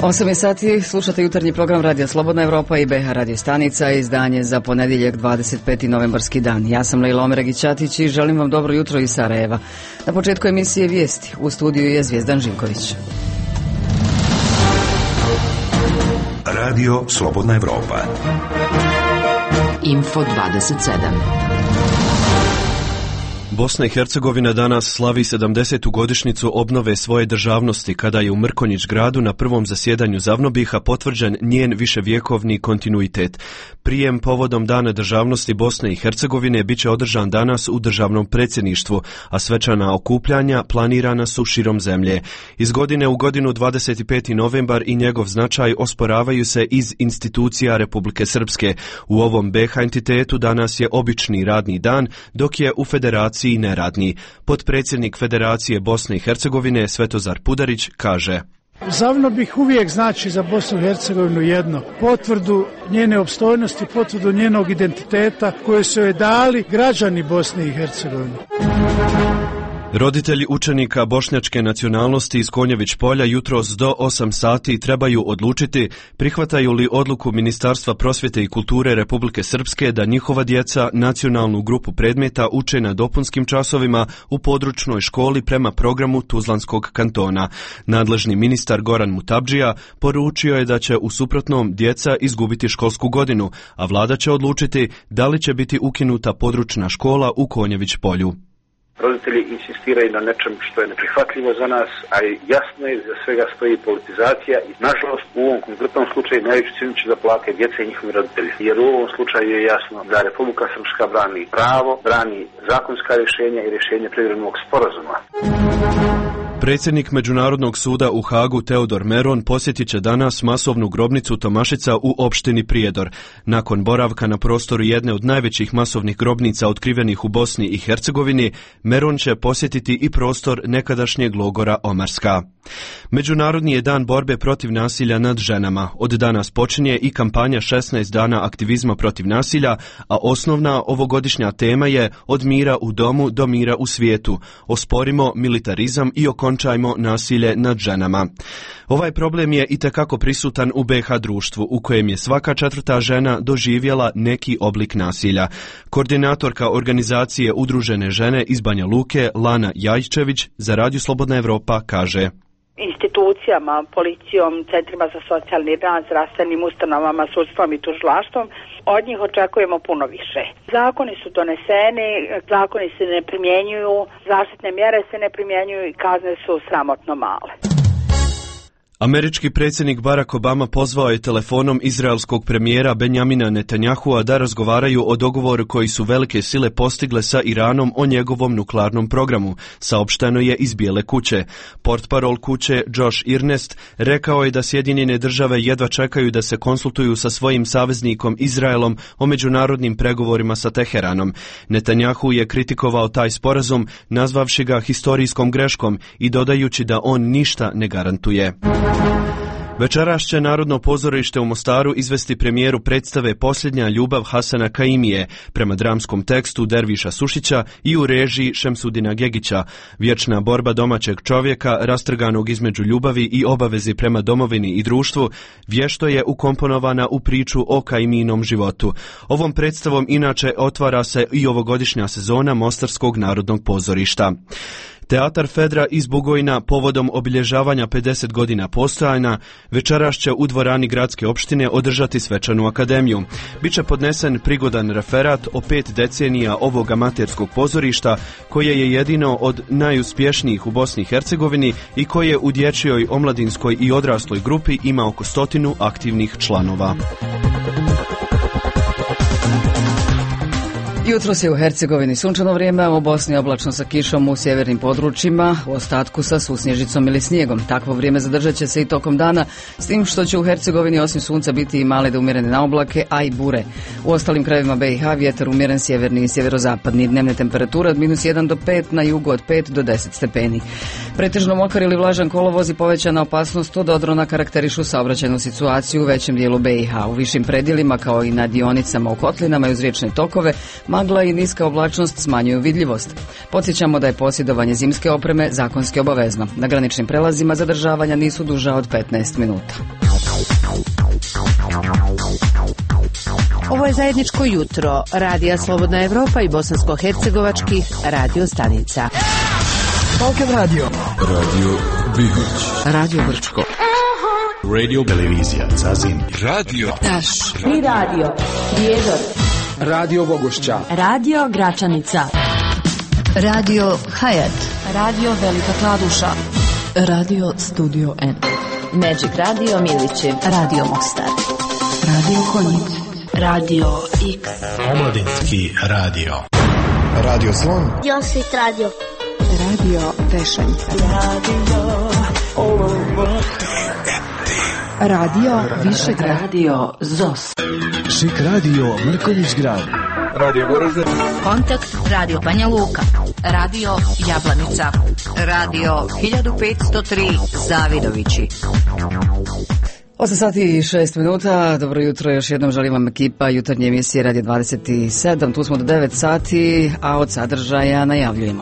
8 sati, slušate jutarnji program Radija Slobodna Evropa i BH Radio stanica, izdanje za ponedjeljak 25. novembarski dan. Ja sam Lejla Omeragić-Ćatić i želim vam dobro jutro iz Sarajeva. Na početku emisije Vijesti, u studiju je Zvijezdan Živković. Radio Slobodna Evropa. Info 27. Bosna i Hercegovina danas slavi 70. godišnjicu obnove svoje državnosti kada je u Mrkonjić gradu na prvom zasjedanju Zavnobiha potvrđen njen viševjekovni kontinuitet. Prijem povodom Dana državnosti Bosne i Hercegovine bit će održan danas u državnom predsjedništvu, a svečana okupljanja planirana su širom zemlje. Iz godine u godinu 25. novembar i njegov značaj osporavaju se iz institucija Republike Srpske. U ovom BH entitetu danas je obični radni dan, dok je u Federaciji neradni. Potpredsjednik Federacije Bosne i Hercegovine Svetozar Pudarić kaže: Zavnobih uvijek znači za Bosnu i Hercegovinu jedno, potvrdu njene opstojnosti, potvrdu njenog identiteta koje su joj dali građani Bosne i Hercegovine. Roditelji učenika bošnjačke nacionalnosti iz Konjević polja jutros do 8 sati trebaju odlučiti prihvataju li odluku Ministarstva prosvjete i kulture Republike Srpske da njihova djeca nacionalnu grupu predmeta uče na dopunskim časovima u područnoj školi prema programu Tuzlanskog kantona. Nadležni ministar Goran Mutabdžija poručio je da će u suprotnom djeca izgubiti školsku godinu, a vlada će odlučiti da li će biti ukinuta područna škola u Konjević polju. Roditelji insistiraju na nečem što je neprihvatljivo za nas, a jasno je da svega stoji politizacija i nažalost u ovom konkretnom slučaju najveću cijenu će da plate djeca i njihovi roditelji. Jer u ovom slučaju je jasno da Republika Srpska brani pravo, brani zakonska rješenja i rješenje privremenog sporazuma. Predsjednik Međunarodnog suda u Hagu Teodor Meron posjetit će danas masovnu grobnicu Tomašica u opštini Prijedor. Nakon boravka na prostoru jedne od najvećih masovnih grobnica otkrivenih u Bosni i Hercegovini, Meron će posjetiti i prostor nekadašnjeg logora Omarska. Međunarodni je dan borbe protiv nasilja nad ženama. Od danas počinje i kampanja 16 dana aktivizma protiv nasilja, a osnovna ovogodišnja tema je od mira u domu do mira u svijetu. Osporimo militarizam i okončajmo nasilje nad ženama. Ovaj problem je itekako prisutan u BH društvu, u kojem je svaka četvrta žena doživjela neki oblik nasilja. Koordinatorka organizacije Udružene žene iz Banja Luke, Lana Jajčević, za Radio Slobodna Evropa kaže: institucijama, policijom, centrima za socijalni rad, zdravstvenim ustanovama, sudstvom i tužilaštvom, od njih očekujemo puno više. Zakoni su doneseni, zakoni se ne primjenjuju, zaštitne mjere se ne primjenjuju i kazne su sramotno male. Američki predsjednik Barack Obama pozvao je telefonom izraelskog premijera Benjamina Netanyahua da razgovaraju o dogovoru koji su velike sile postigle sa Iranom o njegovom nuklearnom programu, saopšteno je iz Bijele kuće. Portparol kuće Josh Earnest rekao je da Sjedinjene države jedva čekaju da se konsultuju sa svojim saveznikom Izraelom o međunarodnim pregovorima sa Teheranom. Netanyahu je kritikovao taj sporazum, nazvavši ga historijskom greškom i dodajući da on ništa ne garantuje. Večeras će Narodno pozorište u Mostaru izvesti premijeru predstave Posljednja ljubav Hasana Kaimije prema dramskom tekstu Derviša Sušića i u režiji Šemsudina Gegića. Vječna borba domaćeg čovjeka, rastrganog između ljubavi i obavezi prema domovini i društvu, vješto je ukomponovana u priču o Kaimijinom životu. Ovom predstavom inače otvara se i ovogodišnja sezona Mostarskog narodnog pozorišta. Teatar Fedra iz Bugojna povodom obilježavanja 50 godina postojanja večeras će u dvorani gradske opštine održati svečanu akademiju. Biće podnesen prigodan referat o 5 decenija ovog amaterskog pozorišta, koje je jedino od najuspješnijih u Bosni i Hercegovini i koje u dječjoj, omladinskoj i odrasloj grupi ima oko 100 aktivnih članova. Jutros je u Hercegovini sunčano vrijeme, a u Bosni oblačno sa kišom u sjevernim područjima, u ostatku sa susnježicom ili snijegom. Takvo vrijeme zadržat će se i tokom dana, s tim što će u Hercegovini osim sunca biti i male do umjerene naoblake, a i bure. U ostalim krajevima BiH vjetar umjeren sjeverni i sjeverozapadni. Dnevne temperature od -1 do 5, na jugu od 5 do 10 stepeni. Pretežno mokar ili vlažan kolovoz i povećana opasnost od odrona karakterišu saobraćajnu situaciju u većem dijelu BiH. U višim predjelima kao i na dionicama u kotlinama i uz riječne tokove magla i niska oblačnost smanjuju vidljivost. Podsjećamo da je posjedovanje zimske opreme zakonski obavezno. Na graničnim prelazima zadržavanja nisu duža od 15 minuta. Ovo je zajedničko jutro Radija Slobodna Evropa i bosansko-hercegovačkih radio stanica. Balkan Radio. Radio Bihać. Radio Brčko. Radio Televizija Zazin. Radio Taš. I radio Prijedor. Radio Bogošća. Radio Gračanica. Radio Hayat. Radio Velika Kladuša. Radio Studio N. Magic Radio Milići. Radio Mostar. Radio Konjic. Radio X. Omladinski radio. Radio Slon. Josit Radio. Radio Tešanj. Radio Višegrad. Radio ZOS. Šik Radio Mrkonjić Grad. Radio Goražde. Kontakt Radio Banja Luka. Radio Jablanica. Radio 1503 Zavidovići. 8 sati i 6 minuta, dobro jutro, još jednom želim vam ekipa jutarnje emisije Radio 27, tu smo do 9 sati, a od sadržaja najavljujemo.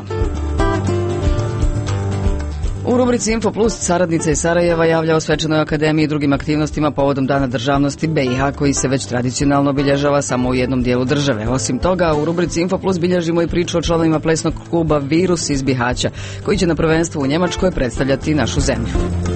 U rubrici Info Plus saradnica iz Sarajeva javlja o Svečanoj akademiji i drugim aktivnostima povodom Dana državnosti BiH koji se već tradicionalno obilježava samo u jednom dijelu države. Osim toga, u rubrici Info Plus bilježimo i priču o članovima plesnog kluba Virus iz Bihaća koji će na prvenstvu u Njemačkoj predstavljati našu zemlju.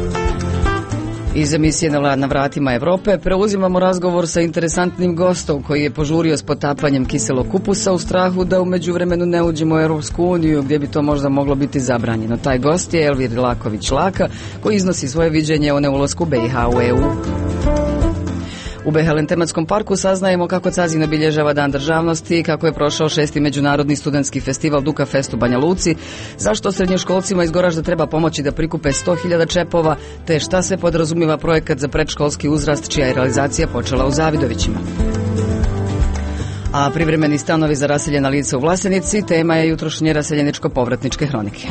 Iz emisije Na vratima Evrope preuzimamo razgovor sa interesantnim gostom koji je požurio s potapanjem kiselog kupusa u strahu da u međuvremenu ne uđemo u Europsku uniju gdje bi to možda moglo biti zabranjeno. Taj gost je Elvir Laković-Laka koji iznosi svoje viđenje o neulasku BiH u EU. U Behelen tematskom parku saznajemo kako Cazin obilježava Dan državnosti, kako je prošao 6. međunarodni studentski festival Duka Fest u Banja Luci, zašto srednjoškolcima iz Goražda treba pomoći da prikupe 100.000 čepova, te šta se podrazumiva projekat za predškolski uzrast čija je realizacija počela u Zavidovićima. A privremeni stanovi za raseljena lica u Vlasenici tema je jutrošnje raseljeničko-povratničke hronike.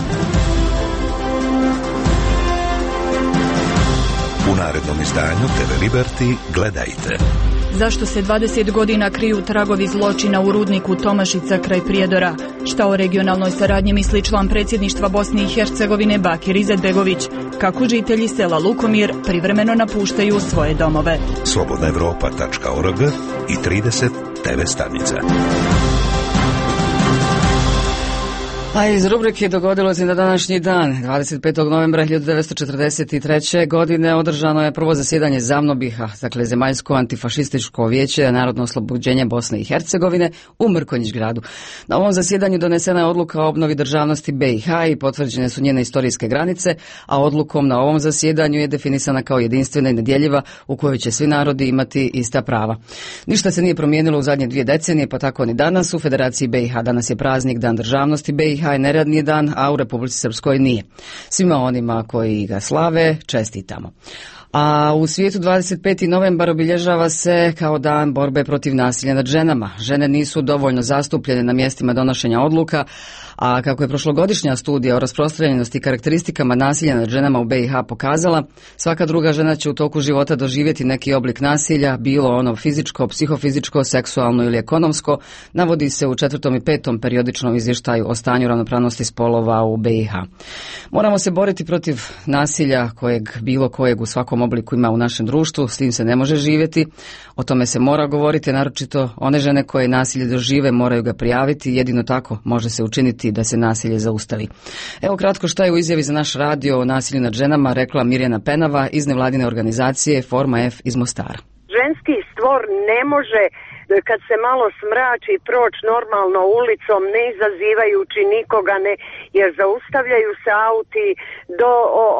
U narednom izdanju TV Liberty gledajte. Zašto se 20 godina kriju tragovi zločina u rudniku Tomašica kraj Prijedora? Šta o regionalnoj saradnji misli član predsjedništva Bosne i Hercegovine Bakir Izetbegović? Kako žitelji sela Lukomir privremeno napuštaju svoje domove? slobodnaevropa.org i 30 TV stanica. A iz rubrike dogodilo se na današnji dan, 25. novembra 1943. godine održano je prvo zasjedanje ZAVNOBiH-a, dakle Zemaljsko antifašističko vijeće Narodno oslobođenje Bosne i Hercegovine u Mrkonjić gradu. Na ovom zasjedanju donesena je odluka o obnovi državnosti BiH i potvrđene su njene historijske granice, a odlukom na ovom zasjedanju je definisana kao jedinstvena i nedjeljiva u kojoj će svi narodi imati ista prava. Ništa se nije promijenilo u zadnje 2 decenije, pa tako ni danas u Federaciji BiH. Danas je praznik Dan državnosti BiH je neradni dan, a u Republici Srpskoj nije. Svima onima koji ga slave čestitamo. A u svijetu 25. novembar obilježava se kao dan borbe protiv nasilja nad ženama. Žene nisu dovoljno zastupljene na mjestima donošenja odluka, a kako je prošlogodišnja studija o rasprostranjenosti i karakteristikama nasilja nad ženama u BiH pokazala, svaka druga žena će u toku života doživjeti neki oblik nasilja, bilo ono fizičko, psihofizičko, seksualno ili ekonomsko, navodi se u 4. i 5. periodičnom izvještaju o stanju ravnopravnosti spolova u BiH. Moramo se boriti protiv nasilja bilo kojeg u svakom obliku ima u našem društvu, s tim se ne može živjeti, o tome se mora govoriti, naročito one žene koje nasilje dožive moraju ga prijaviti, jedino tako može se učiniti da se nasilje zaustavi. Evo kratko šta je u izjavi za naš radio o nasilju nad ženama rekla Mirjana Penava iz nevladine organizacije Forma F iz Mostara. Ženski stvor ne može kad se malo smrači proći normalno ulicom, ne izazivajući nikoga, jer zaustavljaju se auti do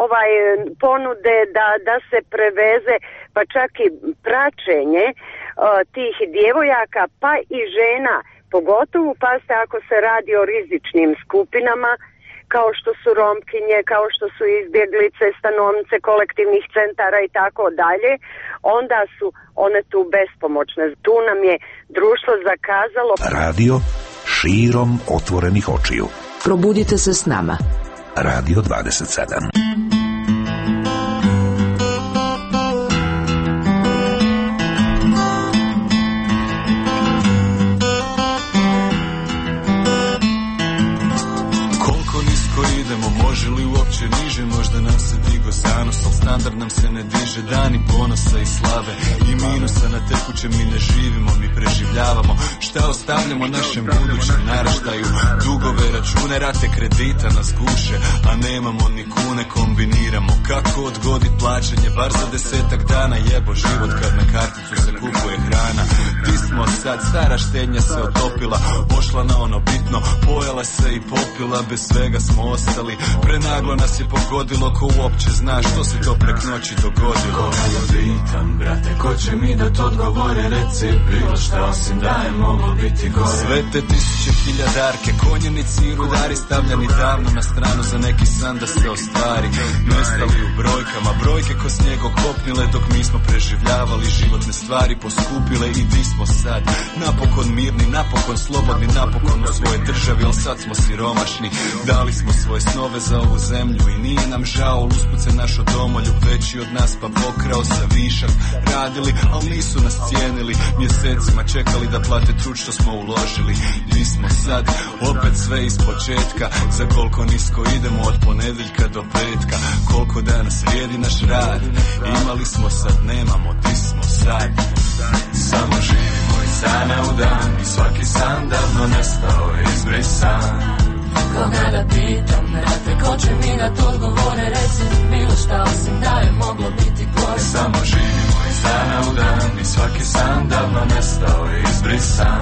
ponude da se preveze, pa čak i praćenje tih djevojaka pa i žena, pogotovo pazite ako se radi o rizičnim skupinama kao što su Romkinje, kao što su izbjeglice, stanovnice kolektivnih centara i tako dalje, onda su one tu bespomoćne. Tu nam je društvo zakazalo. Radio širom otvorenih očiju. Probudite se s nama. Radio 27. Može li uopće niže, možda nam se digo zanos, al standard nam se ne diže, dani ponosa i slave i minusa na tekućem mi ne živimo, mi preživljavamo. Šta ostavljamo našem budućem naraštaju? Dugove, račune, rate kredita nas guše, a nemamo ni kune, kombiniramo. Kako odgodit plaćanje, bar za 10 dana, jebo život kad na karticu se kupuje hrana. Di smo sad, stara štednja se otopila, pošla na ono bitno, pojela se i popila, bez svega smo ostali. Prenaglo nas je pogodilo, ko uopće zna što se to prek noći dogodilo. Koga ja pitam, brate, ko će mi dat odgovore, reci bilo šta osim da je moglo biti gore. Sve te tisuće hiljadarke, konjenici i rudari stavljani davno na stranu za neki san da se ostvari. Nestali u brojkama, brojke ko snijeg okopnile dok mi smo preživljavali, životne stvari poskupile i di smo sad. Napokon mirni, napokon slobodni, napokon u svojoj državi, ali sad smo siromašni. Dali smo svoje snove za ovu zemlju i nije nam žao, usput se naš domoljub veći od nas pa pokrao sa višak. Radili, ali nisu nas cijenili, mjesecima čekali da plate trud što smo uložili. Mi smo sad opet sve iz početka, za koliko nisko idemo od ponedjeljka do petka. Koliko danas vrijedi naš rad, imali smo sad, nemamo, di smo sad. Samo živimo iz dana u dan i svaki san davno nestao je izbrisan. Koga da pitam, brate, ko će mi dat odgovore, reci bilo šta osim da je moglo biti gore. Samo živimo iz dana u dan i svaki san davno nestao je izbrisan.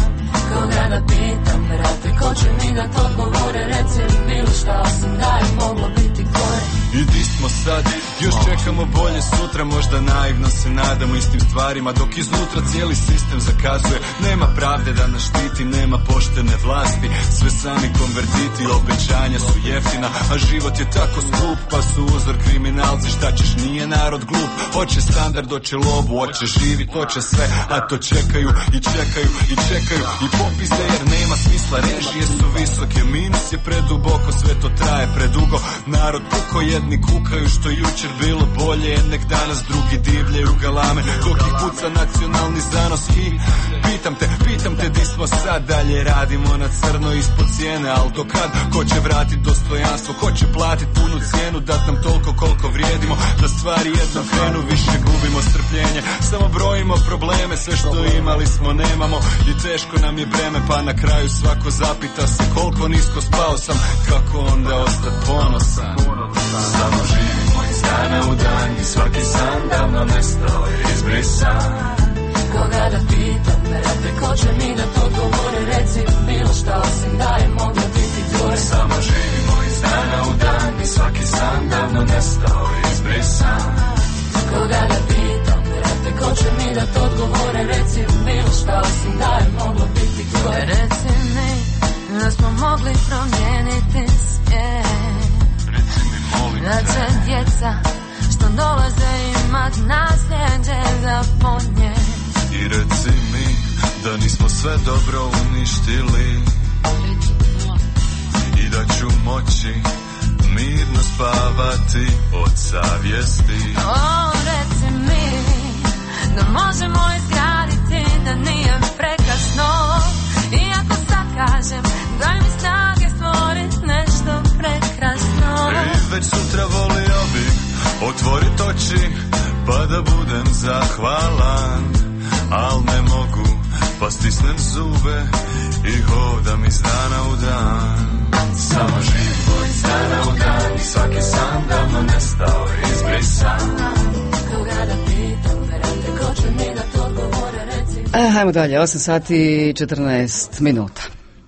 Koga da pitam, brate, ko će mi dat odgovore, reci bilo šta osim da je moglo biti gore. I di smo sad, još čekamo bolje sutra, možda naivno se nadamo istim stvarima, dok iznutra cijeli sistem zakazuje. Nema pravde da nas štiti, nema poštene vlasti, sve sami konvertiti, obećanja su jeftina, a život je tako skup, pa su uzor kriminalci, šta ćeš, nije narod glup. Hoće standard, hoće lobu, hoće živit, hoće sve, a to čekaju i čekaju i čekaju i popise jer nema smisla, režije su visoke, minus je preduboko, sve to traje predugo, narod puko jedni kukaju što jučer bilo bolje, nek danas drugi divljaju galame, dok ih puca nacionalni zanos i pitam te di smo sad, dalje radimo na crno ispod cijene, al do kad, ko će vratit dostojanstvo, ko će platit punu cijenu, dat nam toliko koliko vrijedimo, da stvari jednom krenu, više gubimo strpljenje, samo brojimo probleme, sve što imali smo nemamo i teško nam je breme, pa na kraju svako zapita se koliko nisko spao sam, kako onda ostat ponosan. Samo živimo iz dana u dan i svaki san davno nestao je izbrisan. Koga da pitam, brate, ko će mi dat odgovore, reci bilo šta osim da je moglo biti gore. Samo živimo iz dana u dan i svaki san davno nestao je izbrisan. Koga da pitam, brate, ko će mi dat odgovore, reci bilo šta osim da je moglo biti gore. Reci mi da smo mogli promijeniti svijet, da će djeca što dolaze imat nasljeđe za ponijeti. I reci mi da nismo sve dobro uništili i da ću moći mirno spavati od savjesti. Reci mi da možemo izgraditi, da nije prekasno, iako sad kažem daj mi snage stvorit nešto prekrasno. I već sutra volio bih otvorit oči pa da budem zahvalan, al ne mogu, pa stisnem zube i hodam iz dana u dan. Samo živimo iz dana u dan i svaki san davno nestao je izbrisan. Koga da pitam, brate, ko će mi dat odgovore, reci. Hajmo dalje, 8 sati i 14 minuta.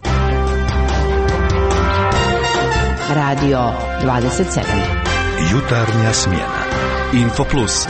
Radio 27. Jutarnja smjena. Info Plus.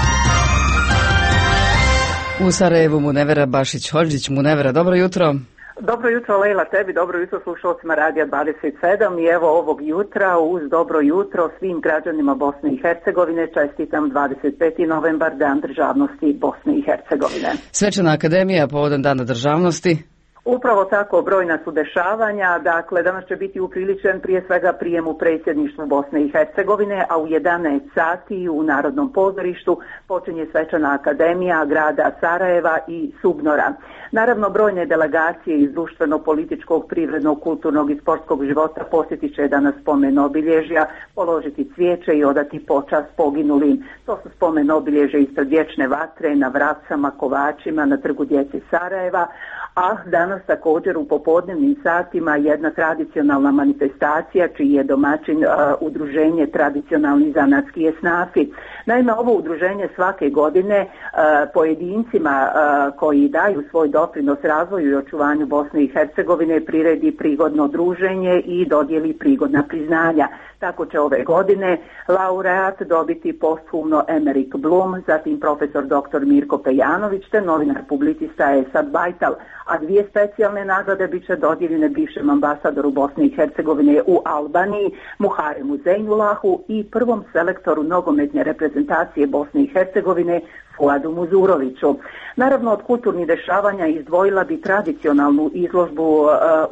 U Sarajevu Munevera Bašić-Hodžić. Munevera, dobro jutro. Dobro jutro, Lejla, tebi, dobro jutro slušalcima Radija 27 i evo ovog jutra uz dobro jutro svim građanima Bosne i Hercegovine čestitam 25. novembar, Dan državnosti Bosne i Hercegovine. Svečana akademija povodom Dana državnosti. Upravo tako, brojna su dešavanja. Dakle, danas će biti upriličen prije svega prijem u predsjedništvu Bosne i Hercegovine, a u 11 sati u Narodnom pozorištu počinje svečana akademija grada Sarajeva i Subnora. Naravno, brojne delegacije iz društveno-političkog, privrednog, kulturnog i sportskog života posjetit će danas spomen obilježja, položiti cvijeće i odati počast poginulim. To su spomen obilježja ispred vječne vatre, na Vrapcama, Kovačima, na Trgu djece Sarajeva, a danas također u popodnevnim satima jedna tradicionalna manifestacija čiji je domaćin udruženje tradicionalni zanatski esnafi. Naime, ovo udruženje svake godine pojedincima koji daju svoj doprinos razvoju i očuvanju Bosne i Hercegovine priredi prigodno druženje i dodijeli prigodna priznanja. Tako će ove godine laureat dobiti posthumno Emerik Blum, zatim profesor dr. Mirko Pejanović te novinar publicista Esad Bajtal, a dvije specijalne nagrade bit će dodijeljene bivšem ambasadoru Bosne i Hercegovine u Albaniji, Muharemu Zejnulahu i prvom selektoru nogometne reprezentacije Bosne i Hercegovine Fuadu Muzuroviću. Naravno, od kulturnih dešavanja izdvojila bi tradicionalnu izložbu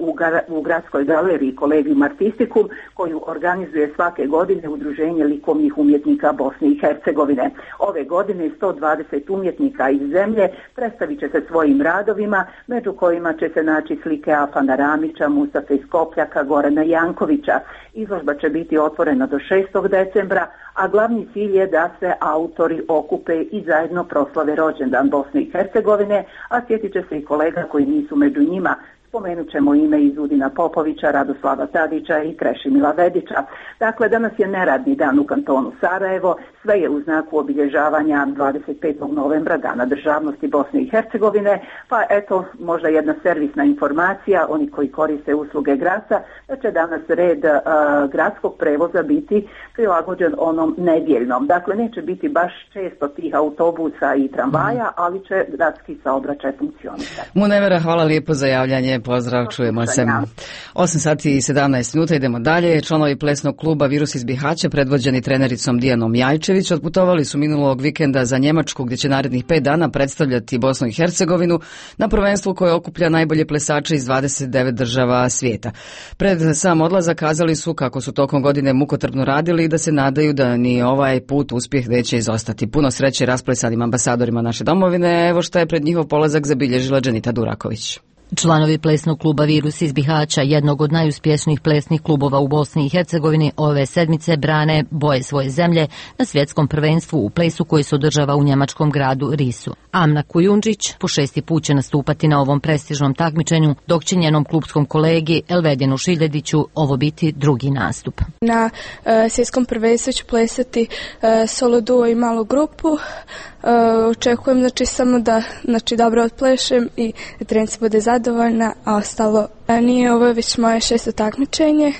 u Gradskoj galeriji Collegium Artisticum, koju organizuje svake godine Udruženje likovnih umjetnika Bosne i Hercegovine. Ove godine 120 umjetnika iz zemlje predstavit će se svojim radovima, među kojima će se naći slike Afana Ramića, Mustafe Skopljaka, Gorana Jankovića. Izložba će biti otvorena do 6. decembra, a glavni cilj je da se autori okupe i zajedno proslave rođendan Bosne i Hercegovine, a sjetit će se i kolega koji nisu među njima. Spomenut ćemo ime Izudina Popovića, Radoslava Tadića i Krešimila Vedića. Dakle, danas je neradni dan u kantonu Sarajevo, sve je u znaku obilježavanja 25. novembra, Dana državnosti Bosne i Hercegovine, pa eto, možda jedna servisna informacija, oni koji koriste usluge Grasa, da će danas red gradskog prevoza biti prilagođen onom nedjeljnom. Dakle, neće biti baš često tih autobusa i tramvaja, ali će gradski saobraćaj funkcionirati. Munevera, hvala lijepo za javljanje. Pozdrav, čujemo se. 8 sati i 17 minuta, idemo dalje. Članovi plesnog kluba Virus iz Bihaća, predvođeni trenericom Dijanom Jajčević, otputovali su minulog vikenda za Njemačku, gdje će narednih 5 dana predstavljati Bosnu i Hercegovinu na prvenstvu koje okuplja najbolje plesače iz 29 država svijeta. Pred sam odlazak kazali su kako su tokom godine mukotrpno radili i da se nadaju da ni ovaj put uspjeh neće izostati. Puno sreće rasplesanim ambasadorima naše domovine. Evo šta je pred njihov polazak zabilježila Dženita Duraković. Članovi plesnog kluba Virus iz Bihaća, jednog od najuspješnijih plesnih klubova u Bosni i Hercegovini, ove sedmice brane boje svoje zemlje na svjetskom prvenstvu u plesu koji se održava u njemačkom gradu Risu. Amna Kujundžić po 6. put će nastupati na ovom prestižnom takmičenju, dok će njenom klubskom kolegi Elvedinu Šiljediću ovo biti drugi nastup. Na svjetskom prvenstvu ću plesati solo duo i malu grupu. Očekujem samo da dobro otplešem i da trenica bude zadovoljna, a ostalo nije. Ovo već moje 6. takmičenje.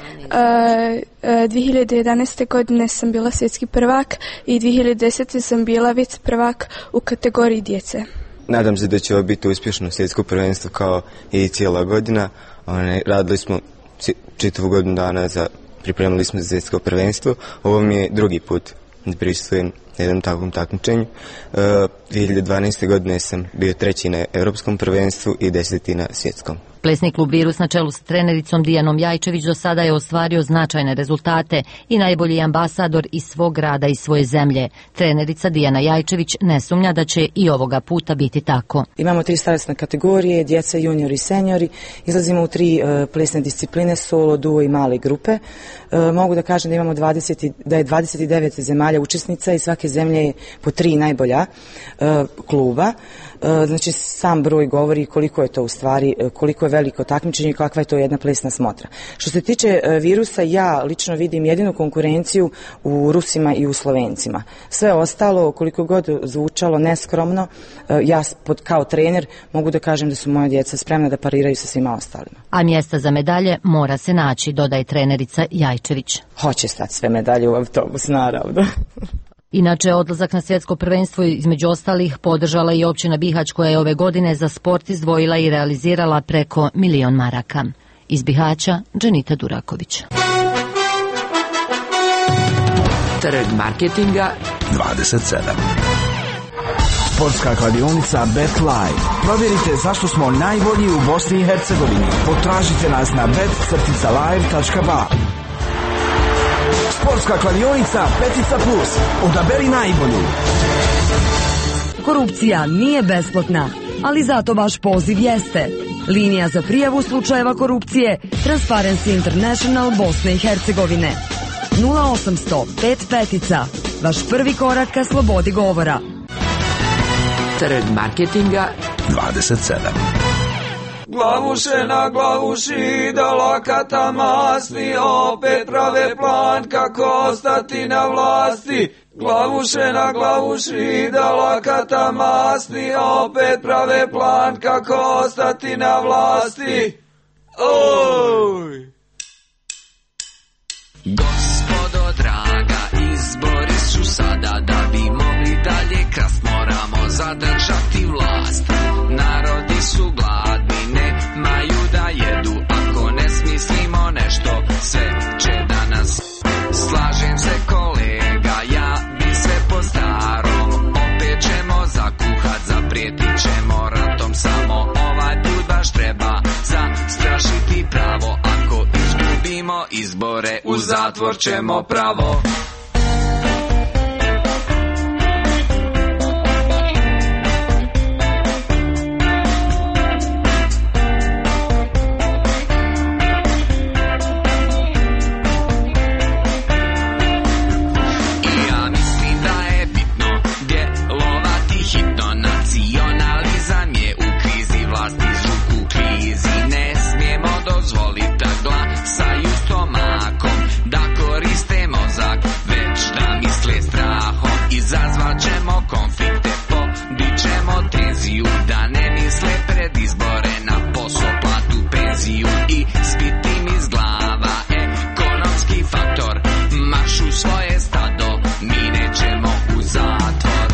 2011. godine sam bila svjetski prvak i 2010. sam bila vice prvak u kategoriji djece. Nadam se da će ovo biti uspješno svjetsko prvenstvo kao i cijela godina. Radili smo čitavu godinu dana, pripremili smo za svjetsko prvenstvo. Ovo mi je drugi put da prisustvujem na jednom takvom takmičenju. 2012. godine sam bio 3. na Europskom prvenstvu i 10. na svjetskom. Plesni klub Virus na čelu s trenericom Dijanom Jajčević do sada je ostvario značajne rezultate i najbolji ambasador iz svog grada i svoje zemlje. Trenerica Dijana Jajčević ne sumnja da će i ovoga puta biti tako. Imamo 3 starosne kategorije, djeca, juniori i seniori. Izlazimo u 3 plesne discipline, solo, duo i male grupe. Mogu da kažem da imamo da je 29 zemalja učesnica i svake zemlje je po 3 najbolja kluba. Znači sam broj govori koliko je to u stvari, koliko je veliko takmičenje i kakva je to jedna plesna smotra. Što se tiče Virusa, ja lično vidim jedinu konkurenciju u Rusima i u Slovencima. Sve ostalo, koliko god zvučalo neskromno, ja kao trener mogu da kažem da su moja djeca spremna da pariraju sa svima ostalima. A mjesta za medalje mora se naći, dodaje trenerica Jajčević. Hoće stati sve medalje u autobus, naravno. Inače, odlazak na svjetsko prvenstvo između ostalih podržala i općina Bihać, koja je ove godine za sport izdvojila i realizirala preko 1 milion maraka. Iz Bihaća, Dženita Duraković. Trg marketinga 27. Sportska kladionica Bet Live. Provjerite zašto smo najbolji u Bosni i Hercegovini. Potražite nas na bet-live.ba. Sportska kladionica Petica Plus. Odaberi najbolju. Korupcija nije besplatna, ali zato vaš poziv jeste. Linija za prijavu slučajeva korupcije Transparency International Bosne i Hercegovine. 0800 5 petica. Vaš prvi korak ka slobodi govora. Trg marketinga 27. Glavuše na glavuši da lakata masni, opet prave plan kako ostati na vlasti. Glavuše na glavuši da lakata masni, opet prave plan kako ostati na vlasti. Oj! Gospodo draga, izbori su sada, da bi mogli dalje krast moramo zadržati vlast. Narodi su gladni, nemaju da jedu, ako ne smislimo nešto, sve će da nas. Slažem se kolega, ja bi sve po starom, opet ćemo zakuhat, zaprijetit ćemo ratom, samo ovaj put baš treba zastrašiti pravo, ako izgubimo izbore u zatvor ćemo pravo. Izazvat ćemo konflikte, podić ćemo tenziju, da ne misle pred izbore na posao, platu, penziju i spiti mi iz glava ekonomski faktor. Marš u svoje stado, mi nećemo u zatvor.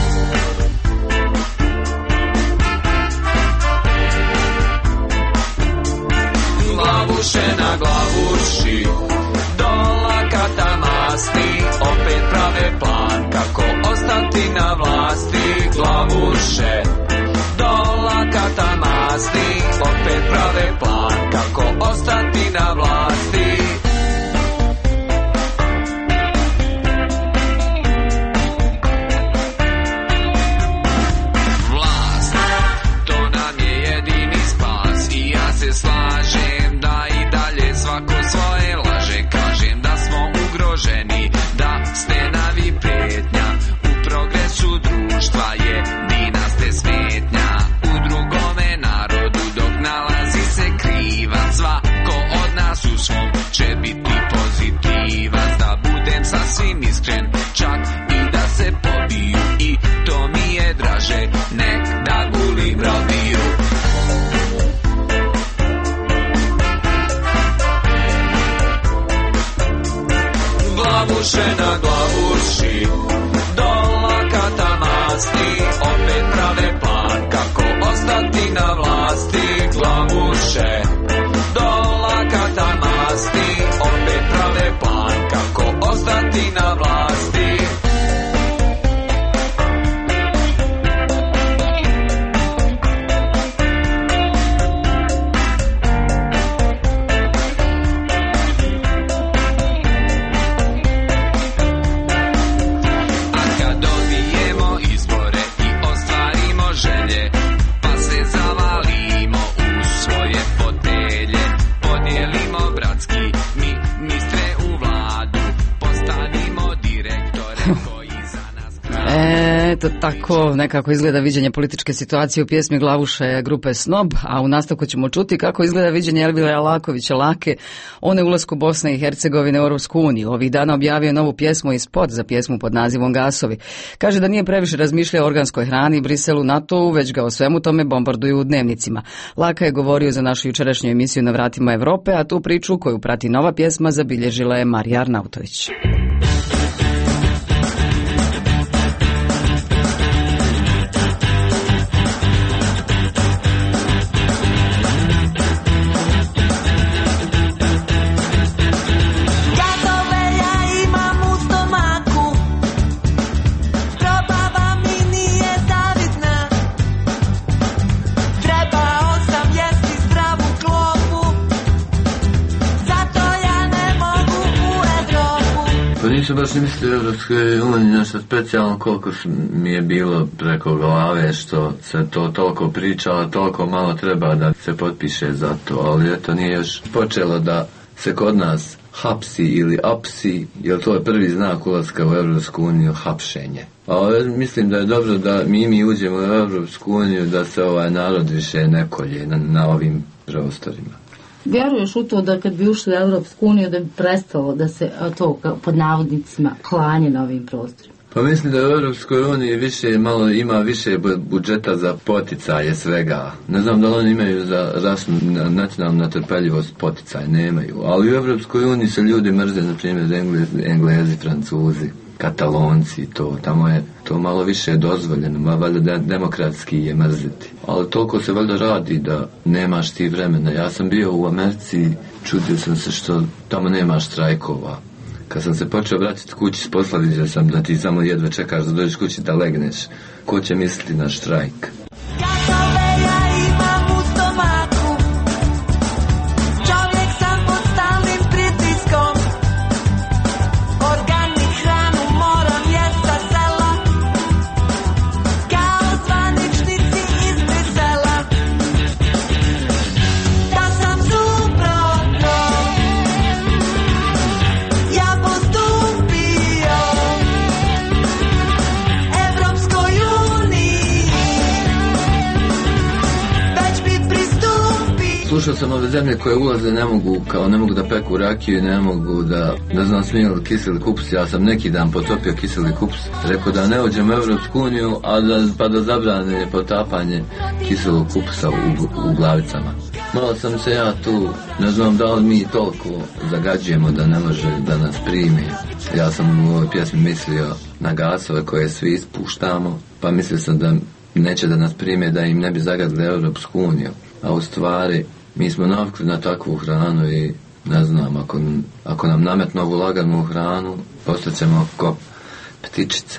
Glavuše na glavuši, do lakata masti, opet prave plan kako ostati na vlasti. Glavuše, do lakata masti, opet prave plan kako ostati na vlasti. Vlast, to nam je jedini spas i ja se slažem da i dalje svako svoje laže. Kažem da smo ugroženi, da ste navi prijetnja, u progresu društva jedina ste smetnja. U drugome narodu dok nalazi se krivac, svako od nas u svom će biti pozitivac. Da budem sasvim iskren, čak i da se pobiju, i to mi je draže, nek da gulim rodiju. Glavuše na glavuši, do lakata masti, opet prave plan kako ostati na vlasti. Glavuše, do lakata masti, opet prave plan kako ostati na vlasti. Eto tako nekako izgleda viđenje političke situacije u pjesmi Glavuše grupe Snob, a u nastavku ćemo čuti kako izgleda viđenje Elvira Alakovića Lake o neulasku Bosne i Hercegovine u Europsku uniju. Ovih dana objavio novu pjesmu i spot za pjesmu pod nazivom Gasovi. Kaže da nije previše razmišljao o organskoj hrani, Briselu, NATO-u, već ga o svemu tome bombarduju u dnevnicima. Laka je govorio za našu jučerašnju emisiju Na vratima Evrope, a tu priču koju prati nova pjesma zabilježila je Marija Arnautović. Probava mi nije da nisam baš mislio o Evropskoj uniji nešto specijalno, koliko mi je bilo preko glave što se to toliko pričalo, toliko malo treba da se potpiše za to, ali eto nije još počelo da se kod nas hapsi ili apsi, jer to je prvi znak ulaska u Evropsku uniju, hapšenje. Ali mislim da je dobro da mi uđemo u Evropsku uniju, da se ovaj narod više ne kolje na ovim prostorima. Vjeruješ u to da kad bi ušli u Evropsku uniju da bi prestalo da se to pod navodnicima klanje na ovim prostorima? Pa mislim da u Evropskoj uniji ima više budžeta za poticaje svega. Ne znam da li oni imaju za rasnu nacionalnu natrpeljivost poticaj, nemaju. Ali u Evropskoj uniji se ljudi mrze, na primjer Englezi, Francuzi, Katalonci, tamo je to malo više dozvoljeno, valjda demokratski je mrziti. Ali toliko se valjda radi da nemaš ti vremena. Ja sam bio u Americi, čudio sam se što tamo nema štrajkova. Kad sam se počeo vraćati kući s posla, vidio sam da ti samo jedva čekaš da dođeš kući da legneš. Ko će misliti na štrajk? Slušao sam ove zemlje koje ulaze ne mogu da peku rakiju, ne mogu da, ne znam, smiju kiseli kupus. Ja sam neki dan potopio kiseli kupus, rekao da ne uđem u Evropsku uniju, pa da zabrane potapanje kiselog kupusa u Glavicama. Malo sam se ja tu, ne znam da li mi toliko zagađujemo da ne može da nas primi. Ja sam u ovoj pjesmi mislio na gasove koje svi ispuštamo, pa mislio sam da neće da nas prime, da im ne bi zagadili Evropsku uniju. A u stvari mi smo navikli na takvu hranu i ne znam, ako nam nametnu ovu laganu hranu, postaćemo ko ptičice.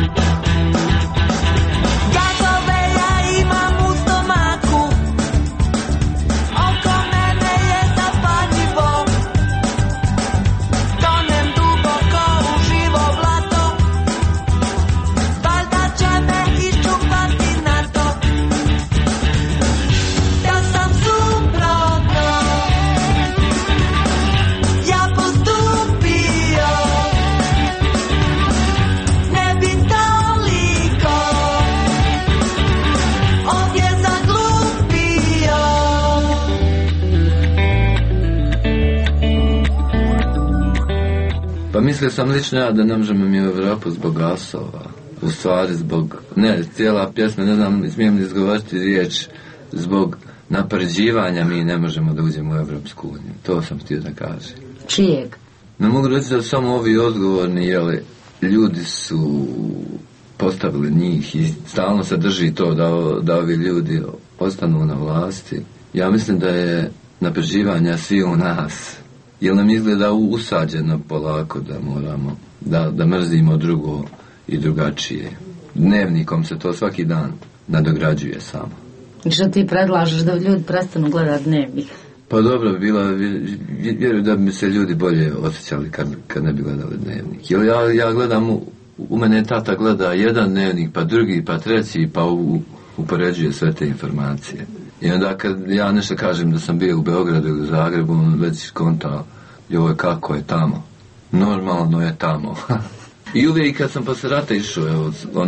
Pa mislio sam lično ja da ne možemo mi u Evropu zbog gasova. U stvari zbog, ne, cijela pjesma, ne znam, smijem li izgovoriti riječ, zbog napređivanja mi ne možemo da uđemo u Evropsku uniju. To sam htio da kažem. Čijeg? Ne mogu reći da samo ovi odgovorni, jeli, ljudi su postavili njih i stalno se drži to da ovi ljudi ostanu na vlasti. Ja mislim da je napređivanja svi u nas. Jer nam izgleda usađeno polako da moramo, da mrzimo drugo i drugačije. Dnevnikom se to svaki dan nadograđuje samo. I što ti predlažeš da ljudi prestanu gledati dnevnik? Pa dobro bi bila, vjerujem da bi se ljudi bolje osjećali kad ne bi gledali dnevnik. Jer ja gledam, u mene tata gleda jedan dnevnik, pa drugi, pa treći, pa upoređuje sve te informacije. I onda kad ja nešto kažem da sam bio u Beogradu ili u Zagrebu, on već konta, joj kako je tamo. Normalno je tamo. I uvijek kad sam posle rata išao, evo,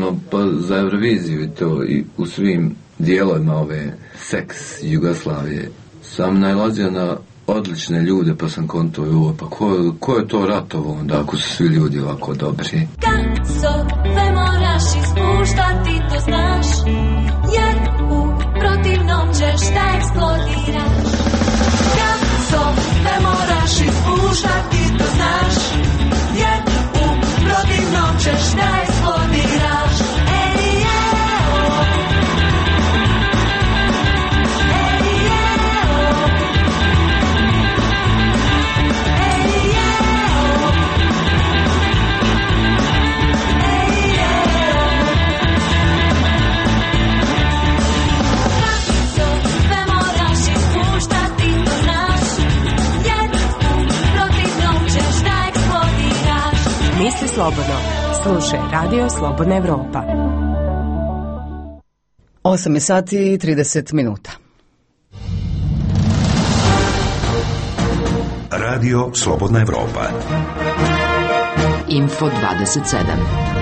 za Euroviziju i to, i u svim dijelovima ove seks Jugoslavije, sam nailazio na odlične ljude, pa sam konto, joj, pa ko je to ratovo onda, ako su svi ljudi ovako dobri? Gasove moraš ispuštati, to znaš, jer u protivnom ćeš da eksplodiraš. Gasove moraš ispuštati, to znaš, jer u protivnom ćeš da eksplodiraš. slobodno. Slušaj Radio Slobodna Evropa. 8 sati i 30 minuta. Radio Slobodna Evropa. Info 27.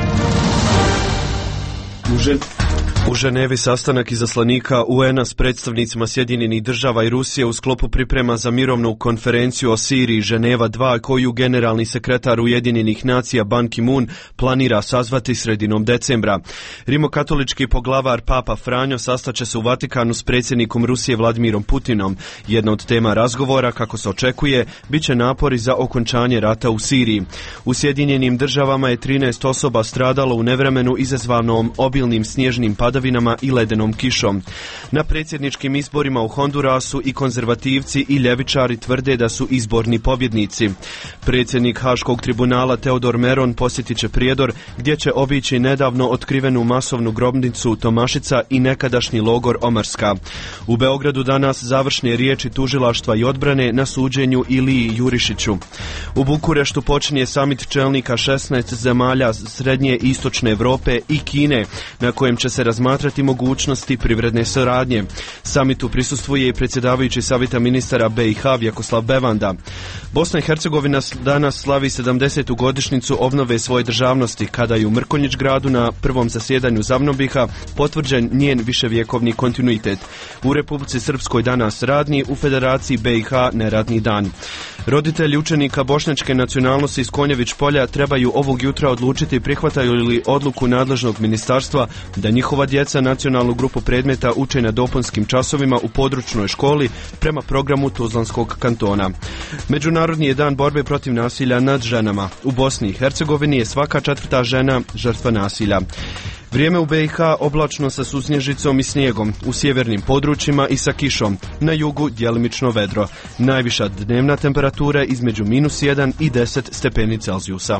U Ženevi sastanak izaslanika UN-a s predstavnicima Sjedinjenih država i Rusije u sklopu priprema za mirovnu konferenciju o Siriji Ženeva 2 koju generalni sekretar Ujedinjenih nacija Ban Ki-moon planira sazvati sredinom decembra. Rimokatolički poglavar Papa Franjo sastaće se u Vatikanu s predsjednikom Rusije Vladimirom Putinom. Jedna od tema razgovora, kako se očekuje, bit će napori za okončanje rata u Siriji. U Sjedinjenim državama je 13 osoba stradalo u nevremenu izazvanom obilnim snježnim padavinama i ledenom kišom. Na predsjedničkim izborima u Hondurasu i konzervativci i ljevičari tvrde da su izborni pobjednici. Predsjednik Haškog tribunala Teodor Meron posjetit će Prijedor, gdje će obići nedavno otkrivenu masovnu grobnicu Tomašica i nekadašnji logor Omarska. U Beogradu danas završne riječi tužilaštva i odbrane na suđenju Iliji Jurišiću. U Bukureštu počinje samit čelnika 16 zemalja Srednje i Istočne Europe i Kine, na kojem će se razmatrati mogućnosti privredne suradnje. Samitu prisustvuje i predsjedavajući Savjeta ministara BiH Vjekoslav Bevanda. Bosna i Hercegovina danas slavi 70. godišnjicu obnove svoje državnosti, kada je u Mrkonjić gradu na prvom zasjedanju Zavnobiha potvrđen njen viševjekovni kontinuitet. U Republici Srpskoj danas radni, u Federaciji BiH neradni dan. Roditelji učenika bošnjačke nacionalnosti iz Konjević polja trebaju ovog jutra odlučiti prihvataju li odluku nadležnog ministarstva da njihova djeca nacionalnu grupu predmeta uče na dopunskim časovima u područnoj školi prema programu Tuzlanskog kantona. Međunarodni je dan borbe protiv nasilja nad ženama. U Bosni i Hercegovini je svaka 4. žena žrtva nasilja. Vrijeme u BiH oblačno sa susnježicom i snijegom, u sjevernim područjima i sa kišom, na jugu djelimično vedro. Najviša dnevna temperatura između -1 i 10 stepeni Celzijusa.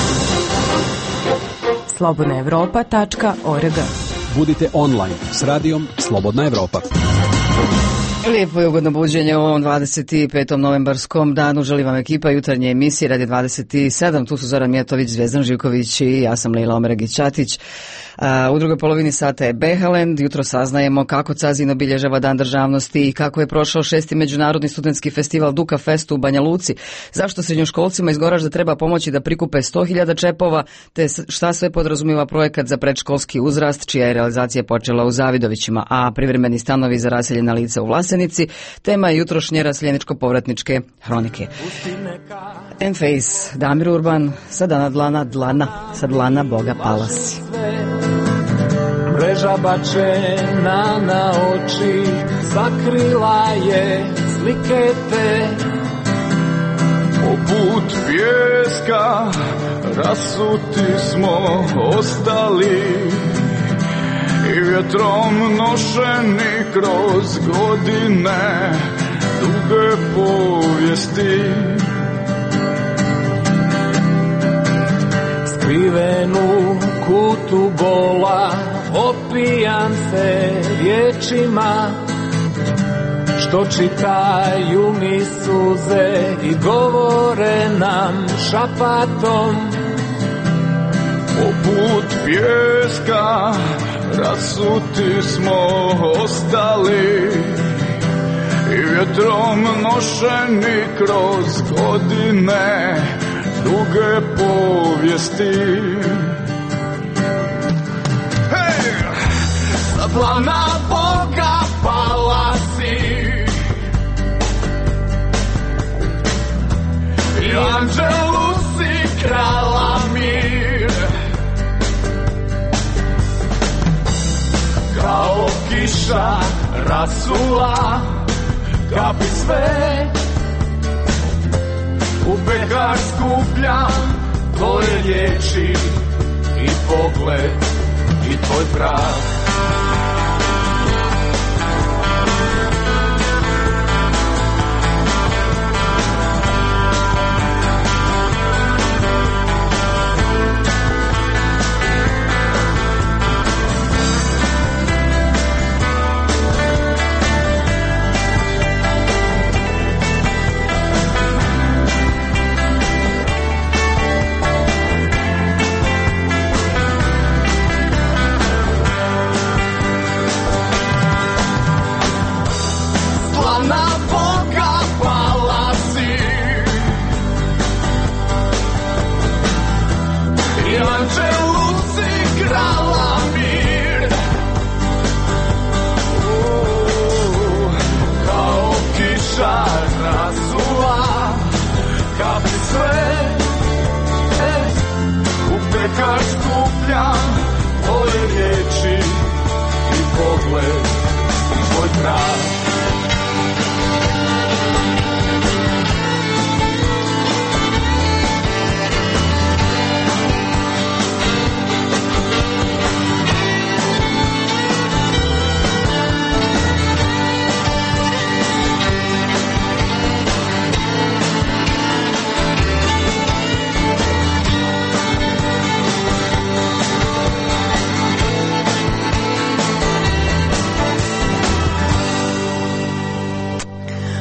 slobodnaevropa.org. Budite online s radijom Slobodna Evropa. Lijepo i ugodno buđenje u ovom 25. novembarskom danu. Želim vam ekipa jutarnje emisije Radi 27. Tu su Zoran Mijatović, Zvezdan Živković i ja sam Lejla Omeragić-Ćatić. U drugoj polovini sata je Behalend. Jutro saznajemo kako Cazin obilježava Dan državnosti i kako je prošao 6. međunarodni studentski festival Duka Fest u Banja Luci. Zašto srednjoškolcima iz Goražda treba pomoći da prikupe 100.000 čepova, te šta sve podrazumijeva projekat za predškolski uzrast, čija je realizacija počela u Zavidovićima, a privremeni stanovi za raseljena lica u Vlasenici. Tema je jutrošnje raseljeničko-povratničke hronike. Enface, Damir Urban, sa dana dlana, sa dlana Boga palasi. Mreža bačena na oči, sakrila je slike te. Poput pjeska rasuti smo ostali i vjetrom nošeni kroz godine duge povijesti. Skriven u kutu bola, opijan se riječima, što čitaju mi suze i govore nam šapatom. Poput pjeska rasuti smo ostali i vjetrom nošeni kroz godine duge povijesti. Sa dlana Boga pala si i anđelu si krala mir. Kao kiša rasula kapi sve, u pekar skupljam tvoje riječi i pogled i tvoj prah.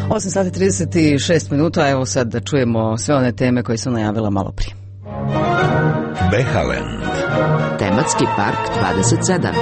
8:36 minuta, evo sad da čujemo sve one teme koje sam najavila malo prije. Behaland. Tematski park 27.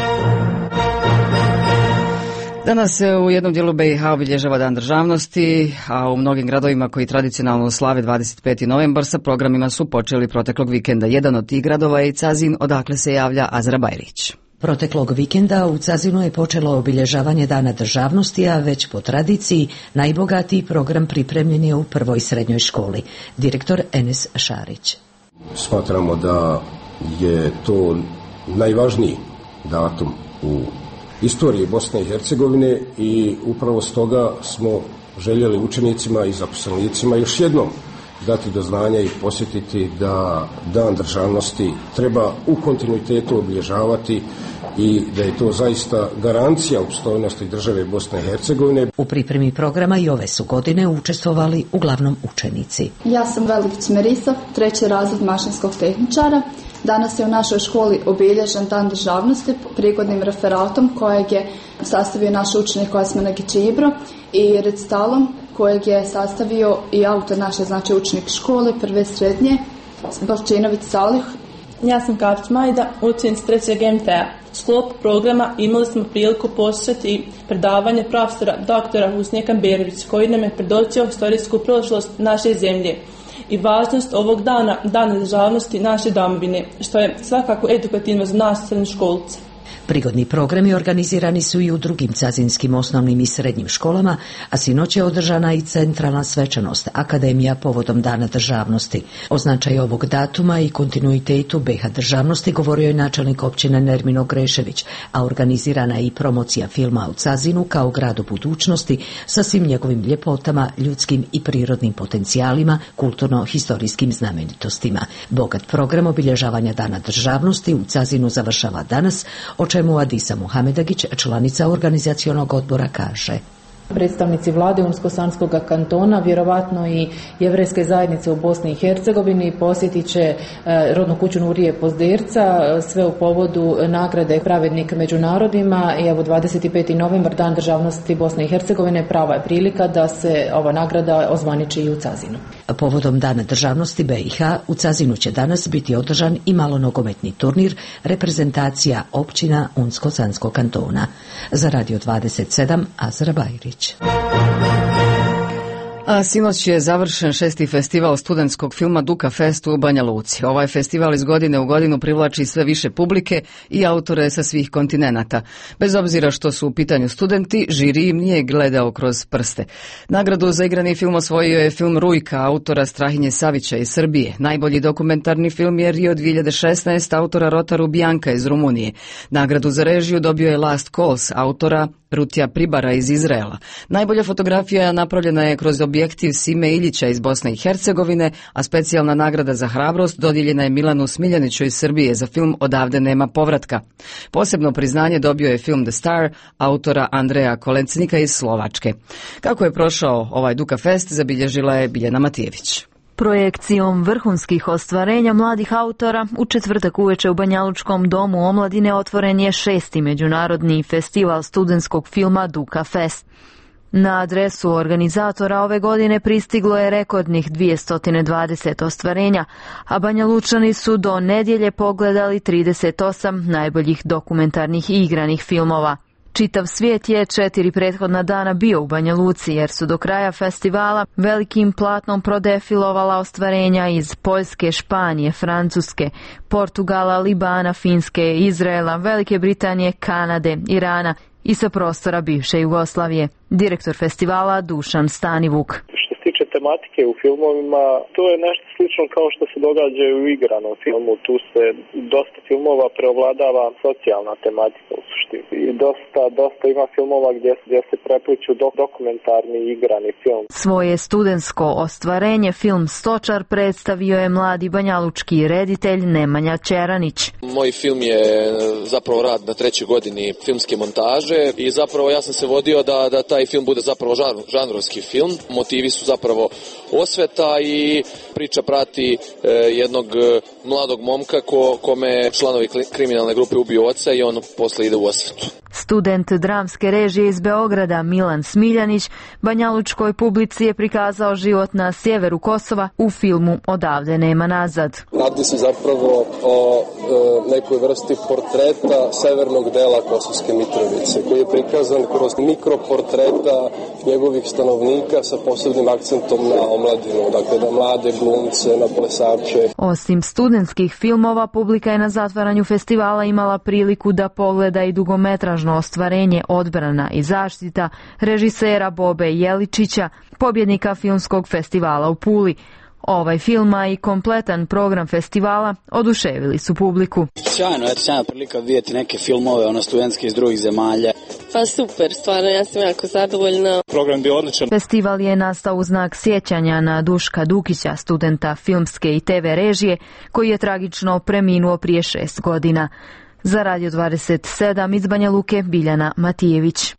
Danas se u jednom dijelu BiH obilježava Dan državnosti, a u mnogim gradovima koji tradicionalno slave 25. novembar sa programima su počeli proteklog vikenda. Jedan od tih gradova je i Cazin, odakle se javlja Azra Bajrić. Proteklog vikenda u Cazinu je počelo obilježavanje Dana državnosti, a već po tradiciji najbogatiji program pripremljen je u prvoj srednjoj školi. Direktor Enes Šarić. Smatramo da je to najvažniji datum u istoriji Bosne i Hercegovine i upravo stoga smo željeli učenicima i zaposlenicima još jednom dati do znanja i posjetiti da Dan državnosti treba u kontinuitetu obilježavati i da je to zaista garancija opstojnosti države Bosne i Hercegovine. U pripremi programa i ove su godine učestvovali uglavnom učenici. Ja sam Velikić Merisa, 3. razred mašinskog tehničara. Danas je u našoj školi obilježen Dan državnosti prigodnim referatom kojeg je sastavio naš učenik Osman Čibro i recitalom kojeg je sastavio i autor naše, znači učenik škole prve srednje, Balčinović Salih. Ja sam Kapić Majda, učenik 3. MTA. U sklopu programa imali smo priliku poslušati predavanje profesora doktora Husnija Kamberović koji nam je predočio historijsku prošlost naše zemlje i važnost ovog dana, Dana državnosti naše domovine, što je svakako edukativno za nas srednjoškolce. Prigodni programi organizirani su i u drugim cazinskim osnovnim i srednjim školama, a sinoć je održana i centralna svečanost Akademija povodom Dana državnosti. O značaju ovog datuma i kontinuitetu BiH državnosti govorio je načelnik općine Nermino Grešević, a organizirana je i promocija filma u Cazinu kao gradu budućnosti sa svim njegovim ljepotama, ljudskim i prirodnim potencijalima, kulturno-historijskim znamenitostima. Bogat program obilježavanja Dana državnosti u Cazinu završava danas, o čemu Adisa Muhamedagić, članica organizacionog odbora, kaže. Predstavnici vlade Unsko-Sanskog kantona, vjerovatno i jevrejske zajednice u Bosni i Hercegovini posjetit će rodnu kuću Nurije Pozderca, sve u povodu nagrade Pravednik među narodima i evo 25. novembar, Dan državnosti Bosne i Hercegovine, prava je prilika da se ova nagrada ozvaniči i u Cazinu. Povodom Dana državnosti BiH u Cazinu će danas biti održan i malonogometni turnir reprezentacija općina Unsko-Sanskog kantona. Za Radio 27 Azra Bajrić. A sinoć je završen 6. festival studentskog filma Duka Fest u Banja Luci. Ovaj festival iz godine u godinu privlači sve više publike i autore sa svih kontinenata. Bez obzira što su u pitanju studenti, žiri im nije gledao kroz prste. Nagradu za igrani film osvojio je film Rujka autora Strahinje Savića iz Srbije. Najbolji dokumentarni film je Rio 2016 autora Rotaru Bianca iz Rumunije. Nagradu za režiju dobio je Last Calls autora Rutija Pribara iz Izraela. Najbolja fotografija napravljena je kroz objektiv Sime Iljića iz Bosne i Hercegovine, a specijalna nagrada za hrabrost dodijeljena je Milanu Smiljaniću iz Srbije za film Odavde nema povratka. Posebno priznanje dobio je film The Star autora Andreja Kolencnika iz Slovačke. Kako je prošao ovaj Duka Fest, zabilježila je Biljana Matijević. Projekcijom vrhunskih ostvarenja mladih autora u četvrtak uveče u Banjalučkom domu omladine otvoren je 6. međunarodni festival studentskog filma Duka Fest. Na adresu organizatora ove godine pristiglo je rekordnih 220 ostvarenja, a Banjalučani su do nedjelje pogledali 38 najboljih dokumentarnih i igranih filmova. Čitav svijet je 4 prethodna dana bio u Banja Luci jer su do kraja festivala velikim platnom prodefilovala ostvarenja iz Poljske, Španije, Francuske, Portugala, Libana, Finske, Izraela, Velike Britanije, Kanade, Irana i sa prostora bivše Jugoslavije. Direktor festivala Dušan Stanivuk. Što se tiče tematike u filmovima, to je nešto slično kao što se događa u igranom filmu. Tu se dosta filmova preovladava socijalna tematika u suštini. I dosta ima filmova gdje se prepliču dokumentarni i igrani film. Svoje studentsko ostvarenje film Stočar predstavio je mladi banjalučki reditelj Nemanja Čeranić. Moj film je zapravo rad na 3. godini filmske montaže i zapravo ja sam se vodio da taj film bude zapravo žanrovski film. Motivi su zapravo osveta i priča prati jednog mladog momka kome članovi kriminalne grupe ubiju oca i on posle ide u osvetu. Student dramske režije iz Beograda Milan Smiljanić banjalučkoj publici je prikazao život na sjeveru Kosova u filmu Odavde nema nazad. Radi se zapravo o nekoj vrsti portreta severnog dela Kosovske Mitrovice, koji je prikazan kroz mikroportreta njegovih stanovnika sa posebnim akcentom na omladinu, dakle na mlade glumce, na plesače. Osim studentskih filmova, publika je na zatvaranju festivala imala priliku da pogleda i dugometražno ostvarenje Odbrana i zaštita režisera Bobe Jeličića, pobjednika filmskog festivala u Puli. Ovaj film, a i kompletan program festivala oduševili su publiku. Sjajna prilika vidjeti neke filmove, studentske iz drugih zemalja. Pa super, stvarno, ja sam jako zadovoljna. Program bio odličan. Festival je nastao u znak sjećanja na Duška Dukića, studenta filmske i TV režije, koji je tragično preminuo prije 6 godina. Za Radio 27 iz Banja Luke, Biljana Matijević.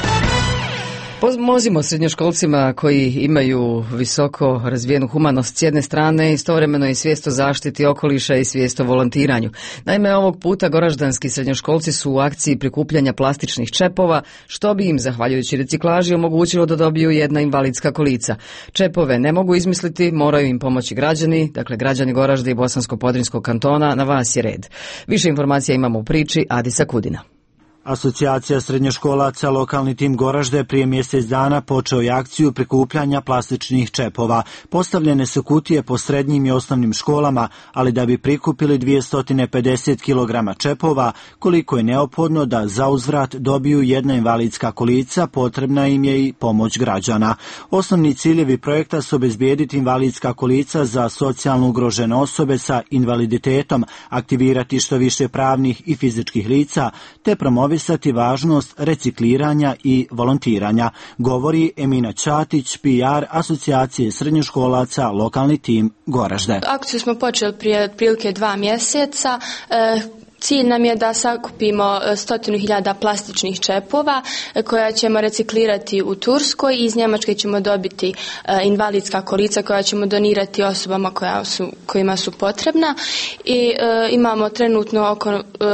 Pomozimo srednjoškolcima koji imaju visoko razvijenu humanost s jedne strane, istovremeno i svijest o zaštiti okoliša i svijest o volontiranju. Naime, ovog puta goraždanski srednjoškolci su u akciji prikupljanja plastičnih čepova, što bi im, zahvaljujući reciklaži, omogućilo da dobiju jedna invalidska kolica. Čepove ne mogu izmisliti, moraju im pomoći građani, dakle građani Goražde i Bosansko-Podrinjskog kantona, na vas je red. Više informacija imamo u priči Adisa Kudina. Asocijacija srednjoškolaca Lokalni tim Goražde prije mjesec dana počeo je akciju prikupljanja plastičnih čepova. Postavljene su kutije po srednjim i osnovnim školama, ali da bi prikupili 250 kg čepova, koliko je neophodno da za uzvrat dobiju jedna invalidska kolica, potrebna im je i pomoć građana. Osnovni ciljevi projekta su obezbijediti invalidska kolica za socijalno ugrožene osobe sa invaliditetom, aktivirati što više pravnih i fizičkih lica, te promovisati važnost recikliranja i volontiranja, govori Emina Ćatić, PR Asocijacije srednjoškolaca Lokalni tim Goražde. Akciju smo počeli prije otprilike 2 mjeseca. Cilj nam je da sakupimo 100.000 plastičnih čepova koja ćemo reciklirati u Turskoj i iz Njemačke ćemo dobiti invalidska kolica koja ćemo donirati osobama kojima su potrebna i imamo trenutno oko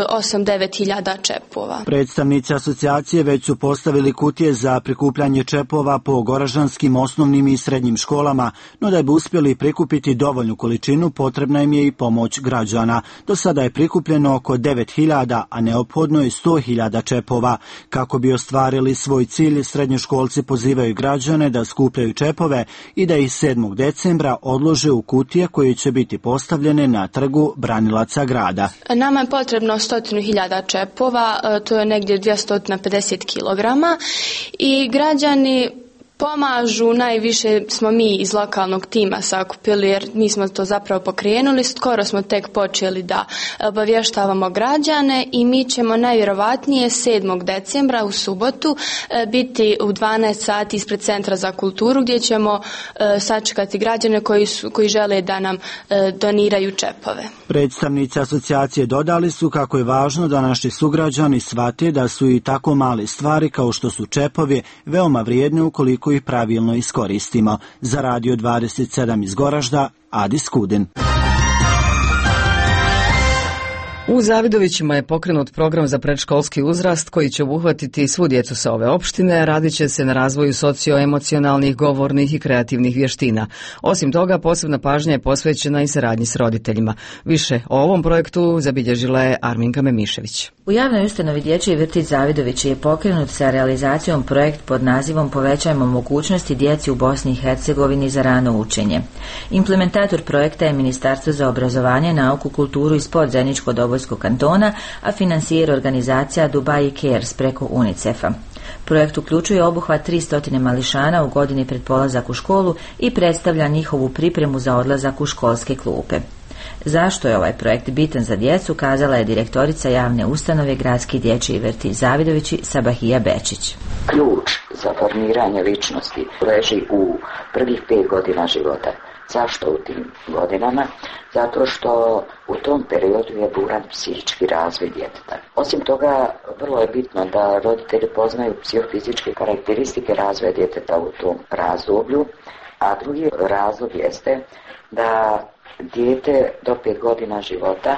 8-9.000 čepova. Predstavnici asocijacije već su postavili kutije za prikupljanje čepova po goraždanskim osnovnim i srednjim školama, no da bi uspjeli prikupiti dovoljnu količinu potrebna im je i pomoć građana. Do sada je prikupljeno oko 9.000, a neophodno je 100.000 čepova. Kako bi ostvarili svoj cilj, srednjoškolci pozivaju građane da skupljaju čepove i da ih 7. decembra odlože u kutije koje će biti postavljene na trgu branilaca grada. Nama je potrebno 100.000 čepova, to je negdje 250 kg i građani pomažu, najviše smo mi iz lokalnog tima sakupili jer mi smo to zapravo pokrenuli, skoro smo tek počeli da obavještavamo građane i mi ćemo najvjerovatnije 7. decembra u subotu biti u 12 sati ispred Centra za kulturu gdje ćemo sačekati građane koji žele da nam doniraju čepove. Predstavnici asocijacije dodali su kako je važno da naši sugrađani shvate da su i tako male stvari kao što su čepovi veoma vrijedne ukoliko ih pravilno iskoristimo. Za Radio 27 iz Goražda, Adis Kudin. U Zavidovićima je pokrenut program za predškolski uzrast koji će obuhvatiti svu djecu sa ove opštine. Radit će se na razvoju socioemocionalnih, govornih i kreativnih vještina. Osim toga, posebna pažnja je posvećena i saradnji s roditeljima. Više o ovom projektu zabilježila je Arminka Memišević. U javnoj ustanovi Dječji vrtić Zavidovići je pokrenut sa realizacijom projekt pod nazivom Povećajmo mogućnosti djeci u Bosni i Hercegovini za rano učenje. Implementator projekta je Ministarstvo za obrazovanje, nauku, kulturu i sport Zeničko-Dobojskog kantona, a financijer organizacija Dubai Cares preko UNICEF-a. Projekt uključuje obuhvat 300 mališana u godini pred polazak u školu i predstavlja njihovu pripremu za odlazak u školske klupe. Zašto je ovaj projekt bitan za djecu, kazala je direktorica javne ustanove Gradski dječji vrtić Zavidovići Sabahija Bečić. Ključ za formiranje ličnosti leži u prvih 5 godina života. Zašto u tim godinama? Zato što u tom periodu je buran psihički razvoj djeteta. Osim toga, vrlo je bitno da roditelji poznaju psihofizičke karakteristike razvoja djeteta u tom razdoblju, a drugi razlog jeste da dijete do 5 godina života